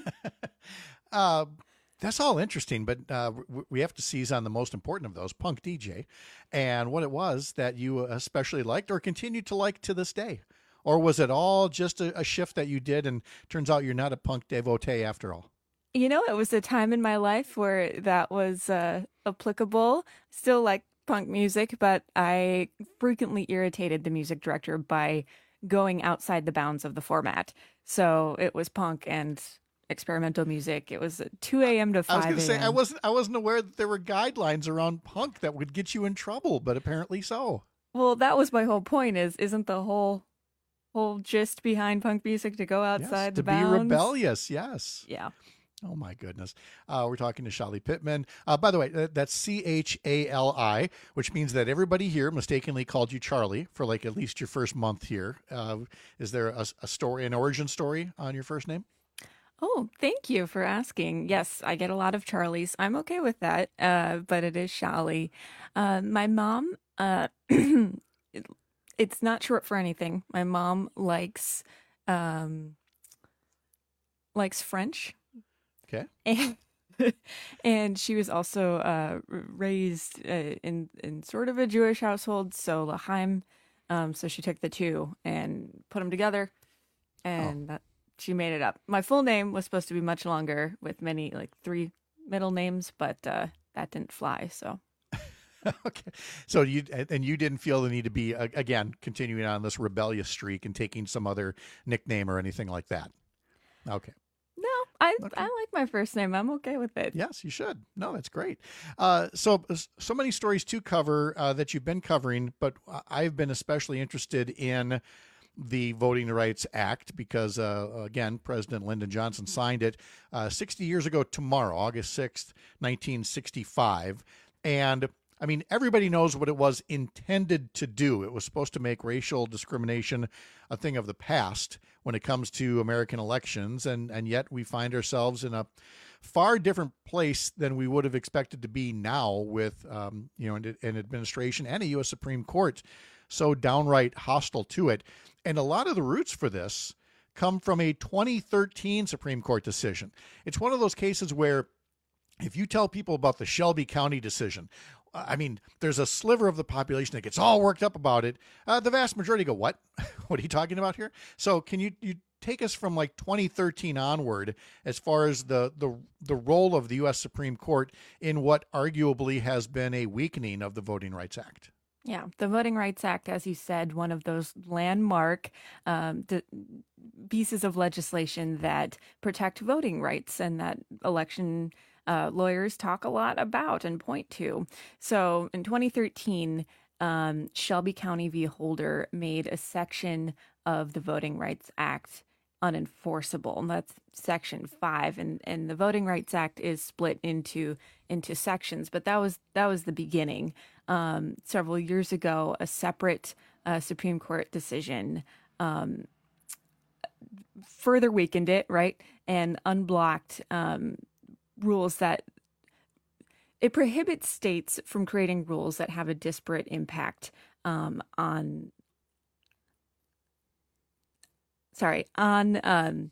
uh, that's all interesting, but uh, we have to seize on the most important of those, punk D J, and what it was that you especially liked or continue to like to this day. Or was it all just a, a shift that you did and turns out you're not a punk devotee after all? You know, it was a time in my life where that was uh, applicable. Still like punk music, but I frequently irritated the music director by going outside the bounds of the format. So it was punk and experimental music. It was two a.m. to five a.m. I was going to say, I wasn't, I wasn't aware that there were guidelines around punk that would get you in trouble, but apparently so. Well, that was my whole point is, isn't the whole whole gist behind punk music to go outside yes, the to bounds? To be rebellious, yes. Yeah. Oh, my goodness. Uh, we're talking to Shali Pittman. Uh, by the way, that, that's C H A L I, which means that everybody here mistakenly called you Charlie for like at least your first month here. Uh, is there a, a story, an origin story on your first name? Oh, thank you for asking. Yes, I get a lot of Charlies. I'm okay with that, uh, but it is Shali. Uh, my mom, uh, it, it's not short for anything. My mom likes um, likes French. Okay. And, and she was also uh, raised uh, in in sort of a Jewish household, so L'chaim. Um, so she took the two and put them together, and oh. that, she made it up. My full name was supposed to be much longer, with many like three middle names, but uh, that didn't fly. So. Okay. So you and you didn't feel the need to be uh, again continuing on this rebellious streak and taking some other nickname or anything like that. Okay. No, I okay. I like my first name. I'm okay with it. Yes, you should. No, that's great. Uh, so so many stories to cover uh, that you've been covering, but I've been especially interested in the Voting Rights Act because, uh, again, President Lyndon Johnson signed it uh, sixty years ago tomorrow, August sixth, nineteen sixty-five, and I mean, everybody knows what it was intended to do. It was supposed to make racial discrimination a thing of the past when it comes to American elections, and, and yet we find ourselves in a far different place than we would have expected to be now with, um, you know, an, an administration and a U S Supreme Court so downright hostile to it. And a lot of the roots for this come from a twenty thirteen Supreme Court decision. It's one of those cases where if you tell people about the Shelby County decision, I mean, there's a sliver of the population that gets all worked up about it. Uh, the vast majority go, what? What are you talking about here? So can you, you take us from like twenty thirteen onward as far as the, the, the role of the U S Supreme Court in what arguably has been a weakening of the Voting Rights Act? Yeah, the Voting Rights Act, as you said, one of those landmark um, d- pieces of legislation that protect voting rights and that election Uh, lawyers talk a lot about and point to. So in twenty thirteen, um, Shelby County v. Holder made a section of the Voting Rights Act unenforceable, and that's Section Five. And, and the Voting Rights Act is split into into sections, but that was that was the beginning. Um, several years ago, a separate uh, Supreme Court decision um, further weakened it, right, and unblocked Um, rules that it prohibits states from creating rules that have a disparate impact um, on, sorry, on um,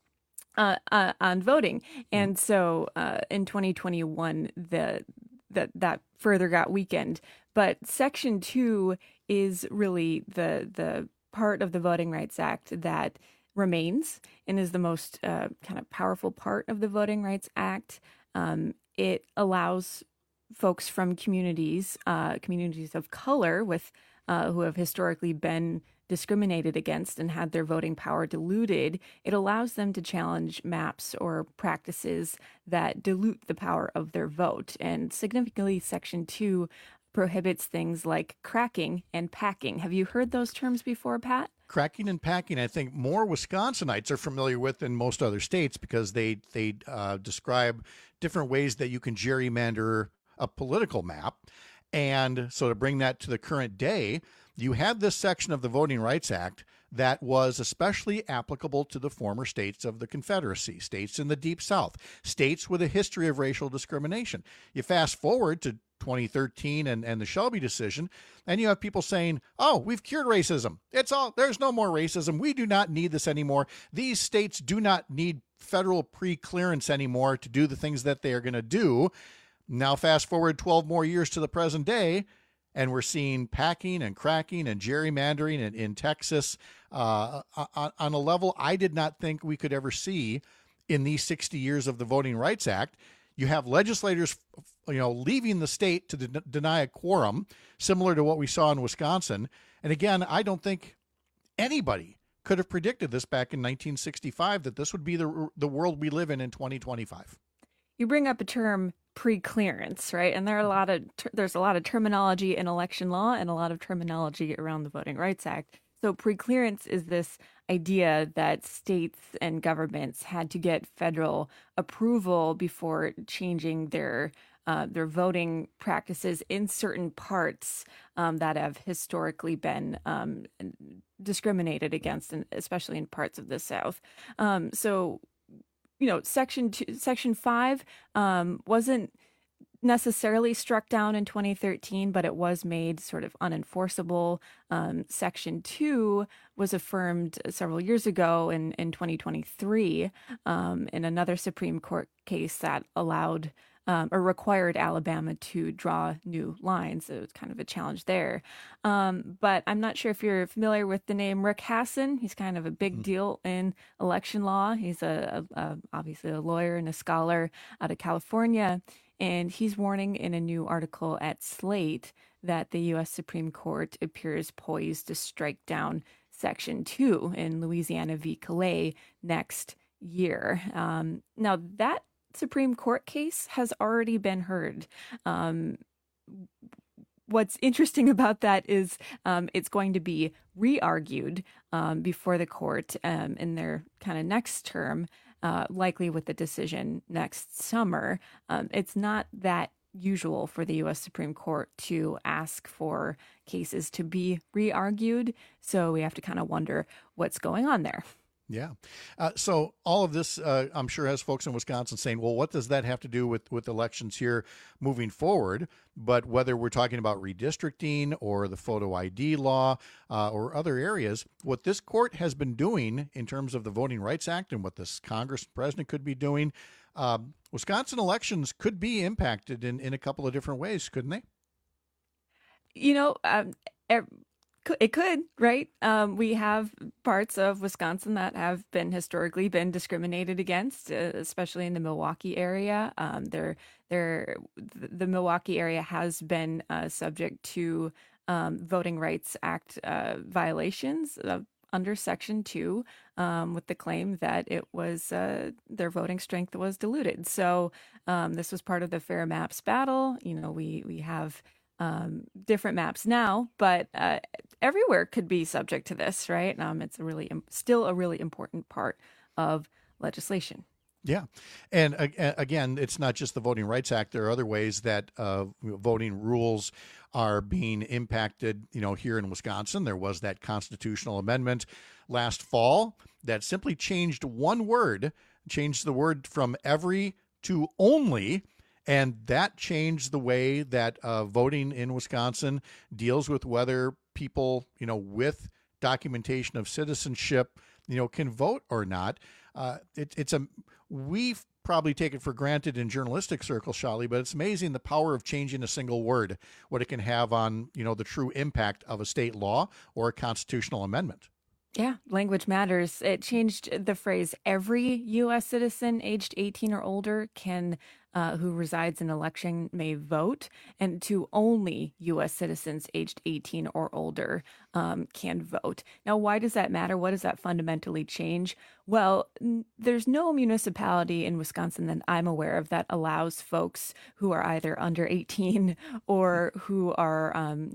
uh, uh, on voting. And so uh, in twenty twenty-one, the that that further got weakened. But Section Two is really the the part of the Voting Rights Act that remains and is the most uh, kind of powerful part of the Voting Rights Act. Um, it allows folks from communities, uh, communities of color with uh, who have historically been discriminated against and had their voting power diluted. It allows them to challenge maps or practices that dilute the power of their vote. And significantly, Section two prohibits things like cracking and packing. Have you heard those terms before, Pat? Cracking and packing, I think more Wisconsinites are familiar with than most other states because they they uh, describe different ways that you can gerrymander a political map. And so to bring that to the current day, you had this section of the Voting Rights Act that was especially applicable to the former states of the Confederacy, states in the Deep South, states with a history of racial discrimination. You fast forward to twenty thirteen and, and the Shelby decision, and you have people saying, oh, we've cured racism. It's all, there's no more racism. We do not need this anymore. These states do not need federal pre-clearance anymore to do the things that they are going to do. Now, fast forward twelve more years to the present day, and we're seeing packing and cracking and gerrymandering in, in Texas uh, on, on a level I did not think we could ever see in these sixty years of the Voting Rights Act. You have legislators, you know, leaving the state to de- deny a quorum, similar to what we saw in Wisconsin. And again, I don't think anybody could have predicted this back in nineteen sixty-five, that this would be the the world we live in in twenty twenty-five. You bring up a term, pre-clearance, right? And there are a lot of ter- there's a lot of terminology in election law and a lot of terminology around the Voting Rights Act. So pre-clearance is this idea that states and governments had to get federal approval before changing their uh, their voting practices in certain parts um, that have historically been um, discriminated against, and especially in parts of the South. Um, so, you know, Section two, Section Five um, wasn't necessarily struck down in twenty thirteen, but it was made sort of unenforceable. Um, Section two was affirmed several years ago in, in twenty twenty-three um, in another Supreme Court case that allowed um, or required Alabama to draw new lines. So it was kind of a challenge there. Um, but I'm not sure if you're familiar with the name Rick Hasen. He's kind of a big mm-hmm. deal in election law. He's a, a, a obviously a lawyer and a scholar out of California. And he's warning in a new article at Slate that the U S Supreme Court appears poised to strike down Section two in Louisiana v. Calais next year. Um, now, that Supreme Court case has already been heard. Um, what's interesting about that is um, it's going to be re-argued um, before the court um, in their kind of next term, uh, likely with the decision next summer. Um, it's not that usual for the U S Supreme Court to ask for cases to be re-argued. So we have to kind of wonder what's going on there. Yeah. Uh, so all of this, uh, I'm sure, has folks in Wisconsin saying, well, what does that have to do with, with elections here moving forward? But whether we're talking about redistricting or the photo I D law uh, or other areas, what this court has been doing in terms of the Voting Rights Act and what this Congress and president could be doing, um, Wisconsin elections could be impacted in, in a couple of different ways, couldn't they? You know, um, it could, right? Um, we have parts of Wisconsin that have been historically been discriminated against, uh, especially in the Milwaukee area. Um, they're, they're, the Milwaukee area has been uh, subject to um, Voting Rights Act uh, violations uh, under Section two, um, with the claim that it was uh, their voting strength was diluted. So um, this was part of the Fair Maps battle. You know, we we have um, different maps now, but uh, everywhere could be subject to this, right? Um, it's a really still a really important part of legislation. Yeah. And uh, again, it's not just the Voting Rights Act. There are other ways that uh, voting rules are being impacted. You know, here in Wisconsin, there was that constitutional amendment last fall that simply changed one word, changed the word from every to only. And that changed the way that uh, voting in Wisconsin deals with whether people, you know, with documentation of citizenship, you know, can vote or not. Uh, it, it's a we probably take it for granted in journalistic circles, Shali, but it's amazing the power of changing a single word, what it can have on, you know, the true impact of a state law or a constitutional amendment. Yeah, language matters. It changed the phrase every U S citizen aged eighteen or older can uh, who resides in an election may vote, and to only U S citizens aged eighteen or older um, can vote. Now, why does that matter? What does that fundamentally change? Well, n- there's no municipality in Wisconsin that I'm aware of that allows folks who are either under eighteen or who are um,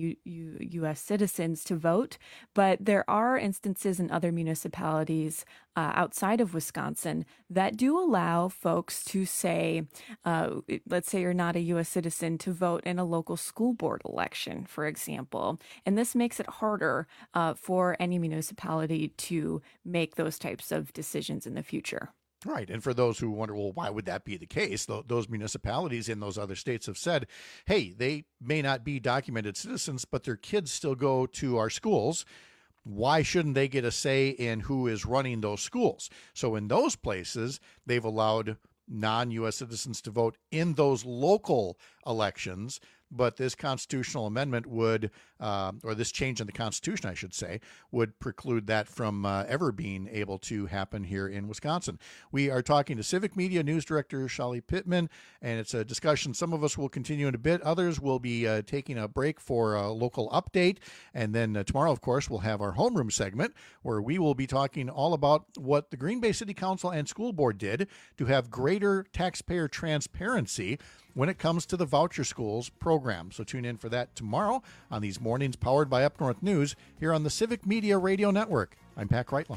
non-U S citizens to vote. But there are instances in other municipalities uh, outside of Wisconsin that do allow folks to say, uh, let's say you're not a U S citizen, to vote in a local school board election, for example. And this makes it harder uh, for any municipality to make those types of decisions in the future. Right. And for those who wonder, well, why would that be the case? Those municipalities in those other states have said, hey, they may not be documented citizens, but their kids still go to our schools. Why shouldn't they get a say in who is running those schools? So in those places, they've allowed non-U S citizens to vote in those local elections. But this constitutional amendment would, uh, or this change in the Constitution, I should say, would preclude that from uh, ever being able to happen here in Wisconsin. We are talking to Civic Media News Director Shali Pittman, and it's a discussion some of us will continue in a bit. Others will be uh, taking a break for a local update. And then uh, tomorrow, of course, we'll have our homeroom segment where we will be talking all about what the Green Bay City Council and School Board did to have greater taxpayer transparency when it comes to the voucher schools program. So tune in for that tomorrow on these mornings powered by Up North News here on the Civic Media Radio Network. I'm Pat Kreitlow.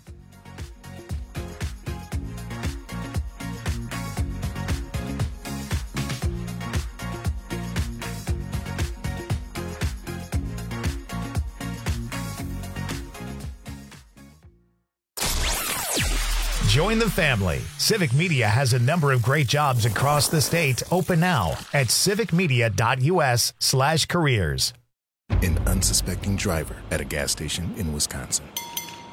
Join the family. Civic Media has a number of great jobs across the state open now at civicmedia.us slash careers. An unsuspecting driver at a gas station in Wisconsin.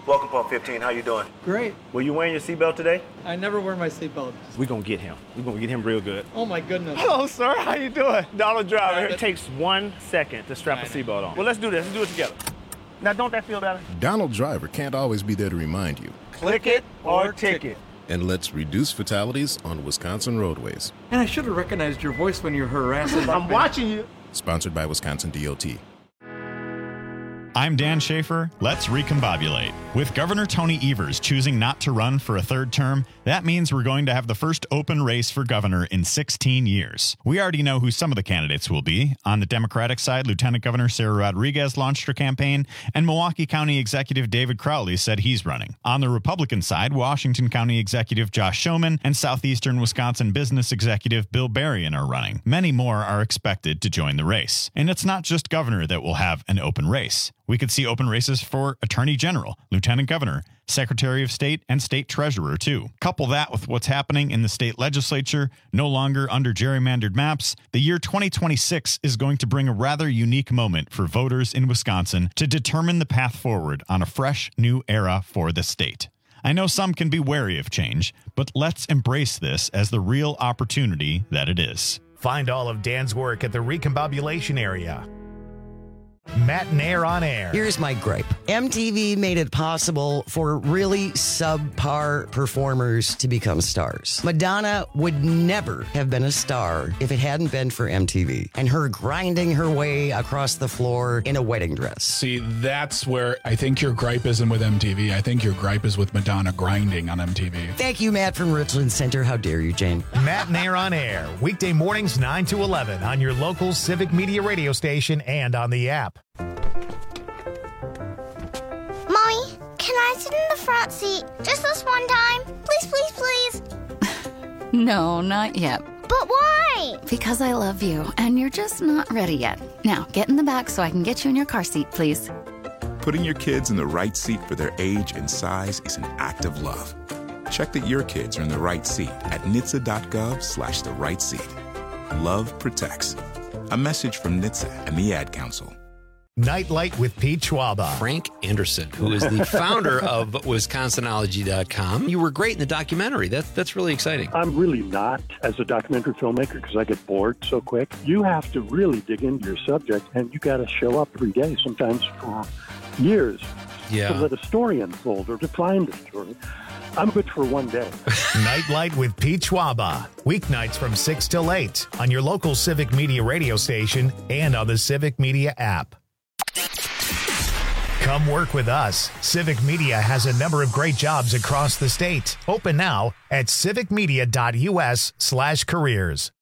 Welcome, Pump fifteen. How you doing? Great. Were you wearing your seatbelt today? I never wear my seatbelt. We're going to get him. We're going to get him real good. Oh, my goodness. Hello, sir. How you doing? Donald Driver. It takes one second to strap a seatbelt on. Well, let's do this. Let's do it together. Now, don't that feel better? Donald Driver can't always be there to remind you. Click it or ticket. And let's reduce fatalities on Wisconsin roadways. And I should have recognized your voice when you were harassing. I'm watching you. Sponsored by Wisconsin D O T. I'm Dan Schaefer. Let's recombobulate. With Governor Tony Evers choosing not to run for a third term, that means we're going to have the first open race for governor in sixteen years. We already know who some of the candidates will be. On the Democratic side, Lieutenant Governor Sarah Rodriguez launched her campaign, and Milwaukee County Executive David Crowley said he's running. On the Republican side, Washington County Executive Josh Schoeman and Southeastern Wisconsin Business Executive Bill Berrien are running. Many more are expected to join the race. And it's not just governor that will have an open race. We could see open races for Attorney General, Lieutenant Governor, Secretary of State, and State Treasurer, too. Couple that with what's happening in the state legislature, no longer under gerrymandered maps, the year twenty twenty-six is going to bring a rather unique moment for voters in Wisconsin to determine the path forward on a fresh, new era for the state. I know some can be wary of change, but let's embrace this as the real opportunity that it is. Find all of Dan's work at the Recombobulation area. Matinaire on Air. Here's my gripe. M T V made it possible for really subpar performers to become stars. Madonna would never have been a star if it hadn't been for M T V and her grinding her way across the floor in a wedding dress. See, that's where I think your gripe isn't with M T V. I think your gripe is with Madonna grinding on M T V. Thank you, Matt from Richland Center. How dare you, Jane? Matinaire on Air. Weekday mornings nine to eleven on your local Civic Media radio station and on the app. Mommy, can I sit in the front seat just this one time? Please, please, please. No, not yet. But why? Because I love you, and you're just not ready yet. Now, get in the back so I can get you in your car seat, please. Putting your kids in the right seat for their age and size is an act of love. Check that your kids are in the right seat at N H T S A dot gov slash the right seat. Love protects. A message from N H T S A and the Ad Council. Nightlight with Pete Schwaba. Frank Anderson, who is the founder of Wisconsinology dot com. You were great in the documentary. That's, that's really exciting. I'm really not as a documentary filmmaker because I get bored so quick. You have to really dig into your subject, and you got to show up every day, sometimes for years, yeah. to let a story unfold or to find a story. I'm good for one day. Nightlight with Pete Schwaba. Weeknights from six till eight on your local Civic Media radio station and on the Civic Media app. Come work with us. Civic Media has a number of great jobs across the state. Open now at civicmedia.us slash careers.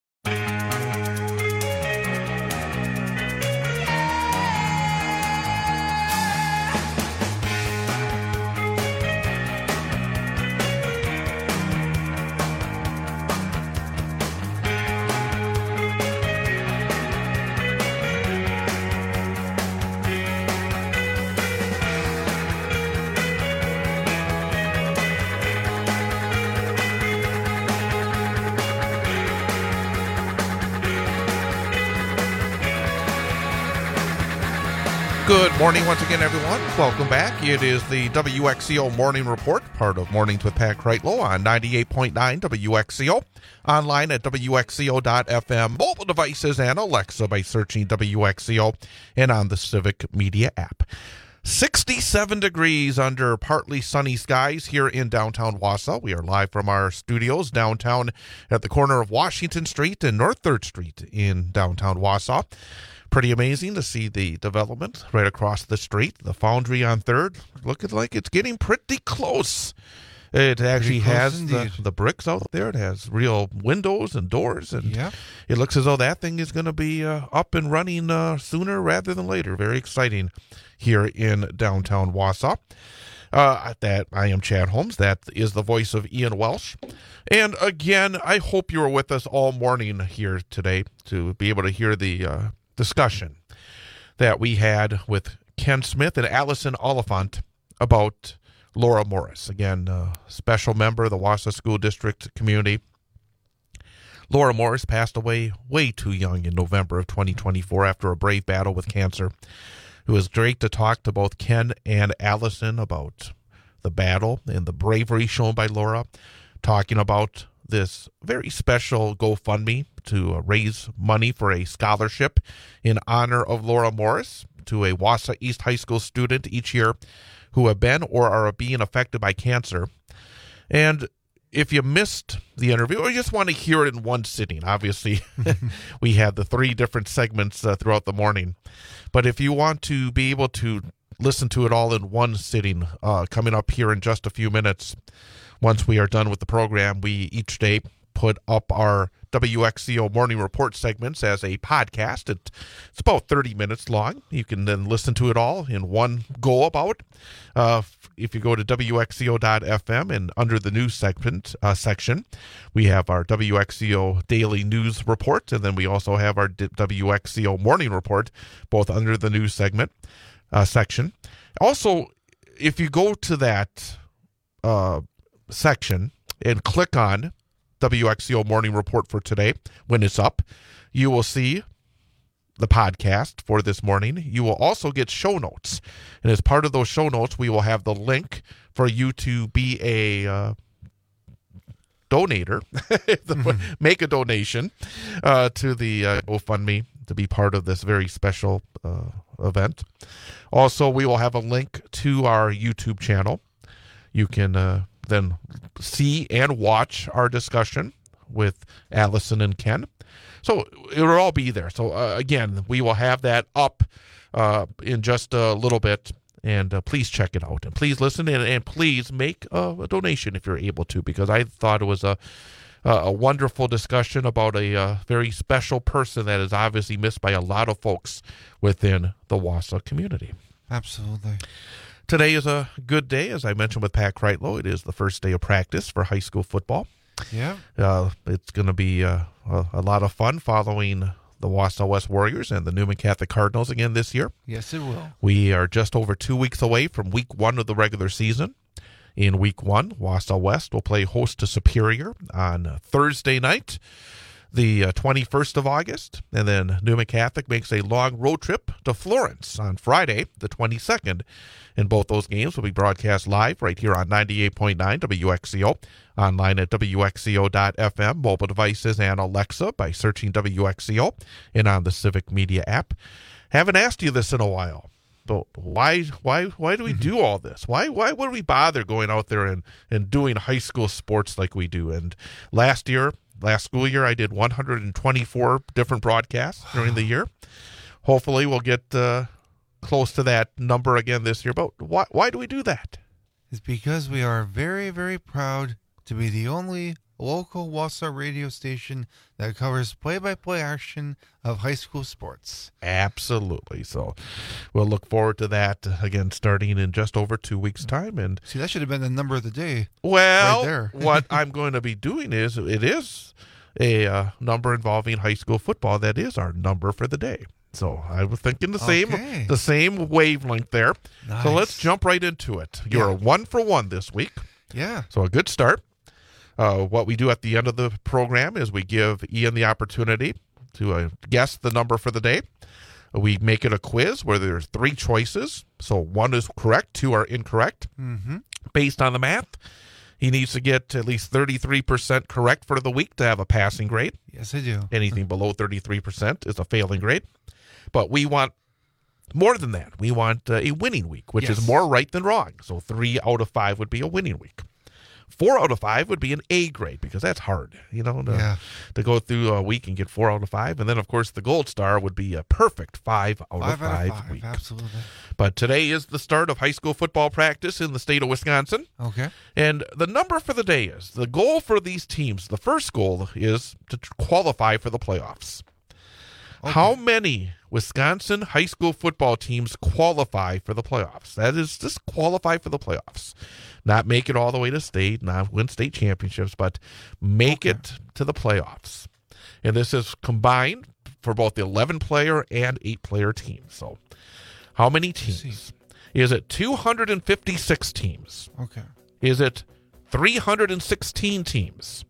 Good morning once again, everyone. Welcome back. It is the W X C O Morning Report, part of Mornings with Pat Kreitlow on ninety-eight point nine W X C O. Online at W X C O dot F M, mobile devices, and Alexa by searching W X C O, and on the Civic Media app. sixty-seven degrees under partly sunny skies here in downtown Wausau. We are live from our studios downtown at the corner of Washington Street and North third Street in downtown Wausau. Pretty amazing to see the development right across the street. The Foundry on third, looking like it's getting pretty close. It actually has the, the bricks out there. It has real windows and doors, and yeah. It looks as though that thing is going to be uh, up and running uh, sooner rather than later. Very exciting here in downtown Wausau. Uh, that I am Chad Holmes. That is the voice of Ian Welsh. And again, I hope you are with us all morning here today to be able to hear the uh, discussion that we had with Ken Smith and Allison Oliphant about Laura Morris. Again, uh, special member of the Wausau School District community. Laura Morris passed away way too young in November of twenty twenty-four after a brave battle with cancer. It was great to talk to both Ken and Allison about the battle and the bravery shown by Laura, talking about this very special GoFundMe to uh, raise money for a scholarship in honor of Laura Morris to a Wausau East High School student each year who have been or are being affected by cancer. And if you missed the interview or you just want to hear it in one sitting, obviously we had the three different segments uh, throughout the morning. But if you want to be able to listen to it all in one sitting, uh, coming up here in just a few minutes, once we are done with the program, we each day put up our W X C O Morning Report segments as a podcast. It, it's about thirty minutes long. You can then listen to it all in one go about. Uh, if you go to W X C O dot F M and under the news segment uh, section, we have our W X C O Daily News Report, and then we also have our W X C O Morning Report, both under the news segment uh, section. Also, if you go to that uh, section and click on W X C O Morning Report for today, when it's up, you will see the podcast for this morning. You will also get show notes. And as part of those show notes, we will have the link for you to be a uh, donator, mm-hmm. make a donation uh, to the uh, GoFundMe to be part of this very special uh, event. Also, we will have a link to our YouTube channel. You can uh, then see and watch our discussion with Allison and Ken. So it will all be there. So uh, again, we will have that up uh, in just a little bit, and uh, please check it out. And please listen, and, and please make uh, a donation if you're able to, because I thought it was a a wonderful discussion about a uh, very special person that is obviously missed by a lot of folks within the Wausau community. Absolutely. Today is a good day, as I mentioned with Pat Kreitlow. It is the first day of practice for high school football. Yeah. Uh, it's going to be uh, a, a lot of fun following the Wausau West Warriors and the Newman Catholic Cardinals again this year. Yes, it will. We are just over two weeks away from week one of the regular season. In week one, Wausau West will play host to Superior on Thursday night, the uh, twenty-first of August, and then Newman Catholic makes a long road trip to Florence on Friday, the twenty-second. And both those games will be broadcast live right here on ninety-eight point nine W X C O, online at W X C O dot F M, mobile devices, and Alexa by searching W X C O, and on the Civic Media app. Haven't asked you this in a while. But why why why do we do all this? Why why would we bother going out there and, and doing high school sports like we do? And last year, last school year, I did one hundred twenty-four different broadcasts during the year. Hopefully we'll get uh, close to that number again this year. But why why do we do that? It's because we are very, very proud to be the only local Wausau radio station that covers play-by-play action of high school sports. Absolutely. So we'll look forward to that again starting in just over two weeks' time. And see, that should have been the number of the day. Well, right there. What I'm going to be doing is it is a uh, number involving high school football. That is our number for the day. So I was thinking the same okay. the same wavelength there. Nice. So let's jump right into it. You're yeah. one for one this week. Yeah. So a good start. Uh, what we do at the end of the program is we give Ian the opportunity to uh, guess the number for the day. We make it a quiz where there's three choices. So one is correct, two are incorrect. Mm-hmm. Based on the math, he needs to get at least thirty-three percent correct for the week to have a passing grade. Yes, I do. Anything below thirty-three percent is a failing grade. But we want more than that. We want uh, a winning week, which yes. is more right than wrong. So three out of five would be a winning week. Four out of five would be an A grade, because that's hard, you know, to, yeah. to go through a week and get four out of five. And then, of course, the gold star would be a perfect five out five of five, out of five week. Absolutely. But today is the start of high school football practice in the state of Wisconsin. Okay. And the number for the day is, the goal for these teams, the first goal is to qualify for the playoffs. Okay. How many Wisconsin high school football teams qualify for the playoffs? That is, just qualify for the playoffs. Not make it all the way to state, not win state championships, but make okay. it to the playoffs. And this is combined for both the eleven-player and eight-player teams. So how many teams? Is it two hundred fifty-six teams? Okay. Is it three hundred sixteen teams?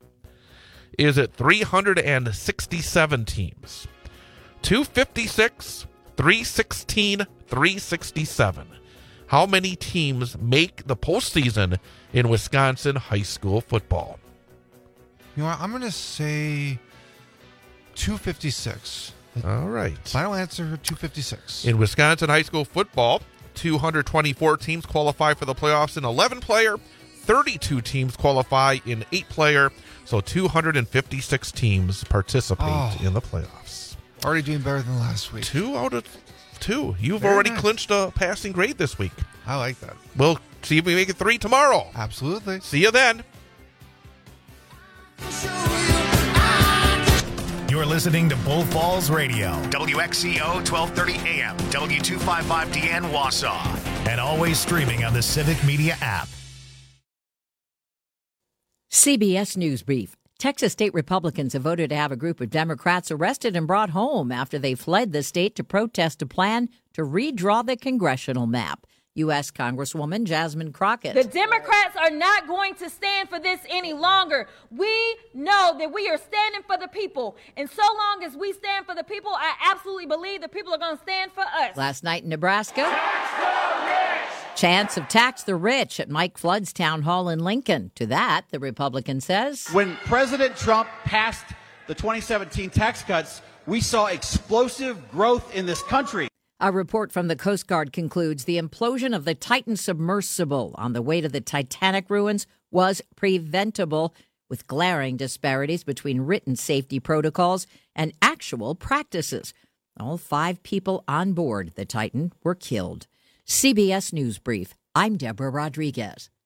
Is it three hundred sixty-seven teams? two fifty-six, three sixteen, three sixty-seven. How many teams make the postseason in Wisconsin high school football? You know what? I'm going to say two fifty-six. All right. Final answer, two fifty-six. In Wisconsin high school football, two hundred twenty-four teams qualify for the playoffs in eleven-player. thirty-two teams qualify in eight-player. So two hundred fifty-six teams participate Oh. in the playoffs. Already doing better than last week. Two out of two. You've Very already nice. clinched a passing grade this week. I like that. We'll see if we make it three tomorrow. Absolutely. See you then. You're listening to Bull Falls Radio, W X C O twelve thirty A M, W two fifty-five D N Wausau, and always streaming on the Civic Media app. C B S News Brief. Texas state Republicans have voted to have a group of Democrats arrested and brought home after they fled the state to protest a plan to redraw the congressional map. U S Congresswoman Jasmine Crockett. The Democrats are not going to stand for this any longer. We know that we are standing for the people. And so long as we stand for the people, I absolutely believe the people are going to stand for us. Last night in Nebraska, chants of tax the rich at Mike Flood's town hall in Lincoln. To that, the Republican says, when President Trump passed the twenty seventeen tax cuts, we saw explosive growth in this country. A report from the Coast Guard concludes the implosion of the Titan submersible on the way to the Titanic ruins was preventable, with glaring disparities between written safety protocols and actual practices. All five people on board the Titan were killed. C B S News Brief. I'm Deborah Rodriguez.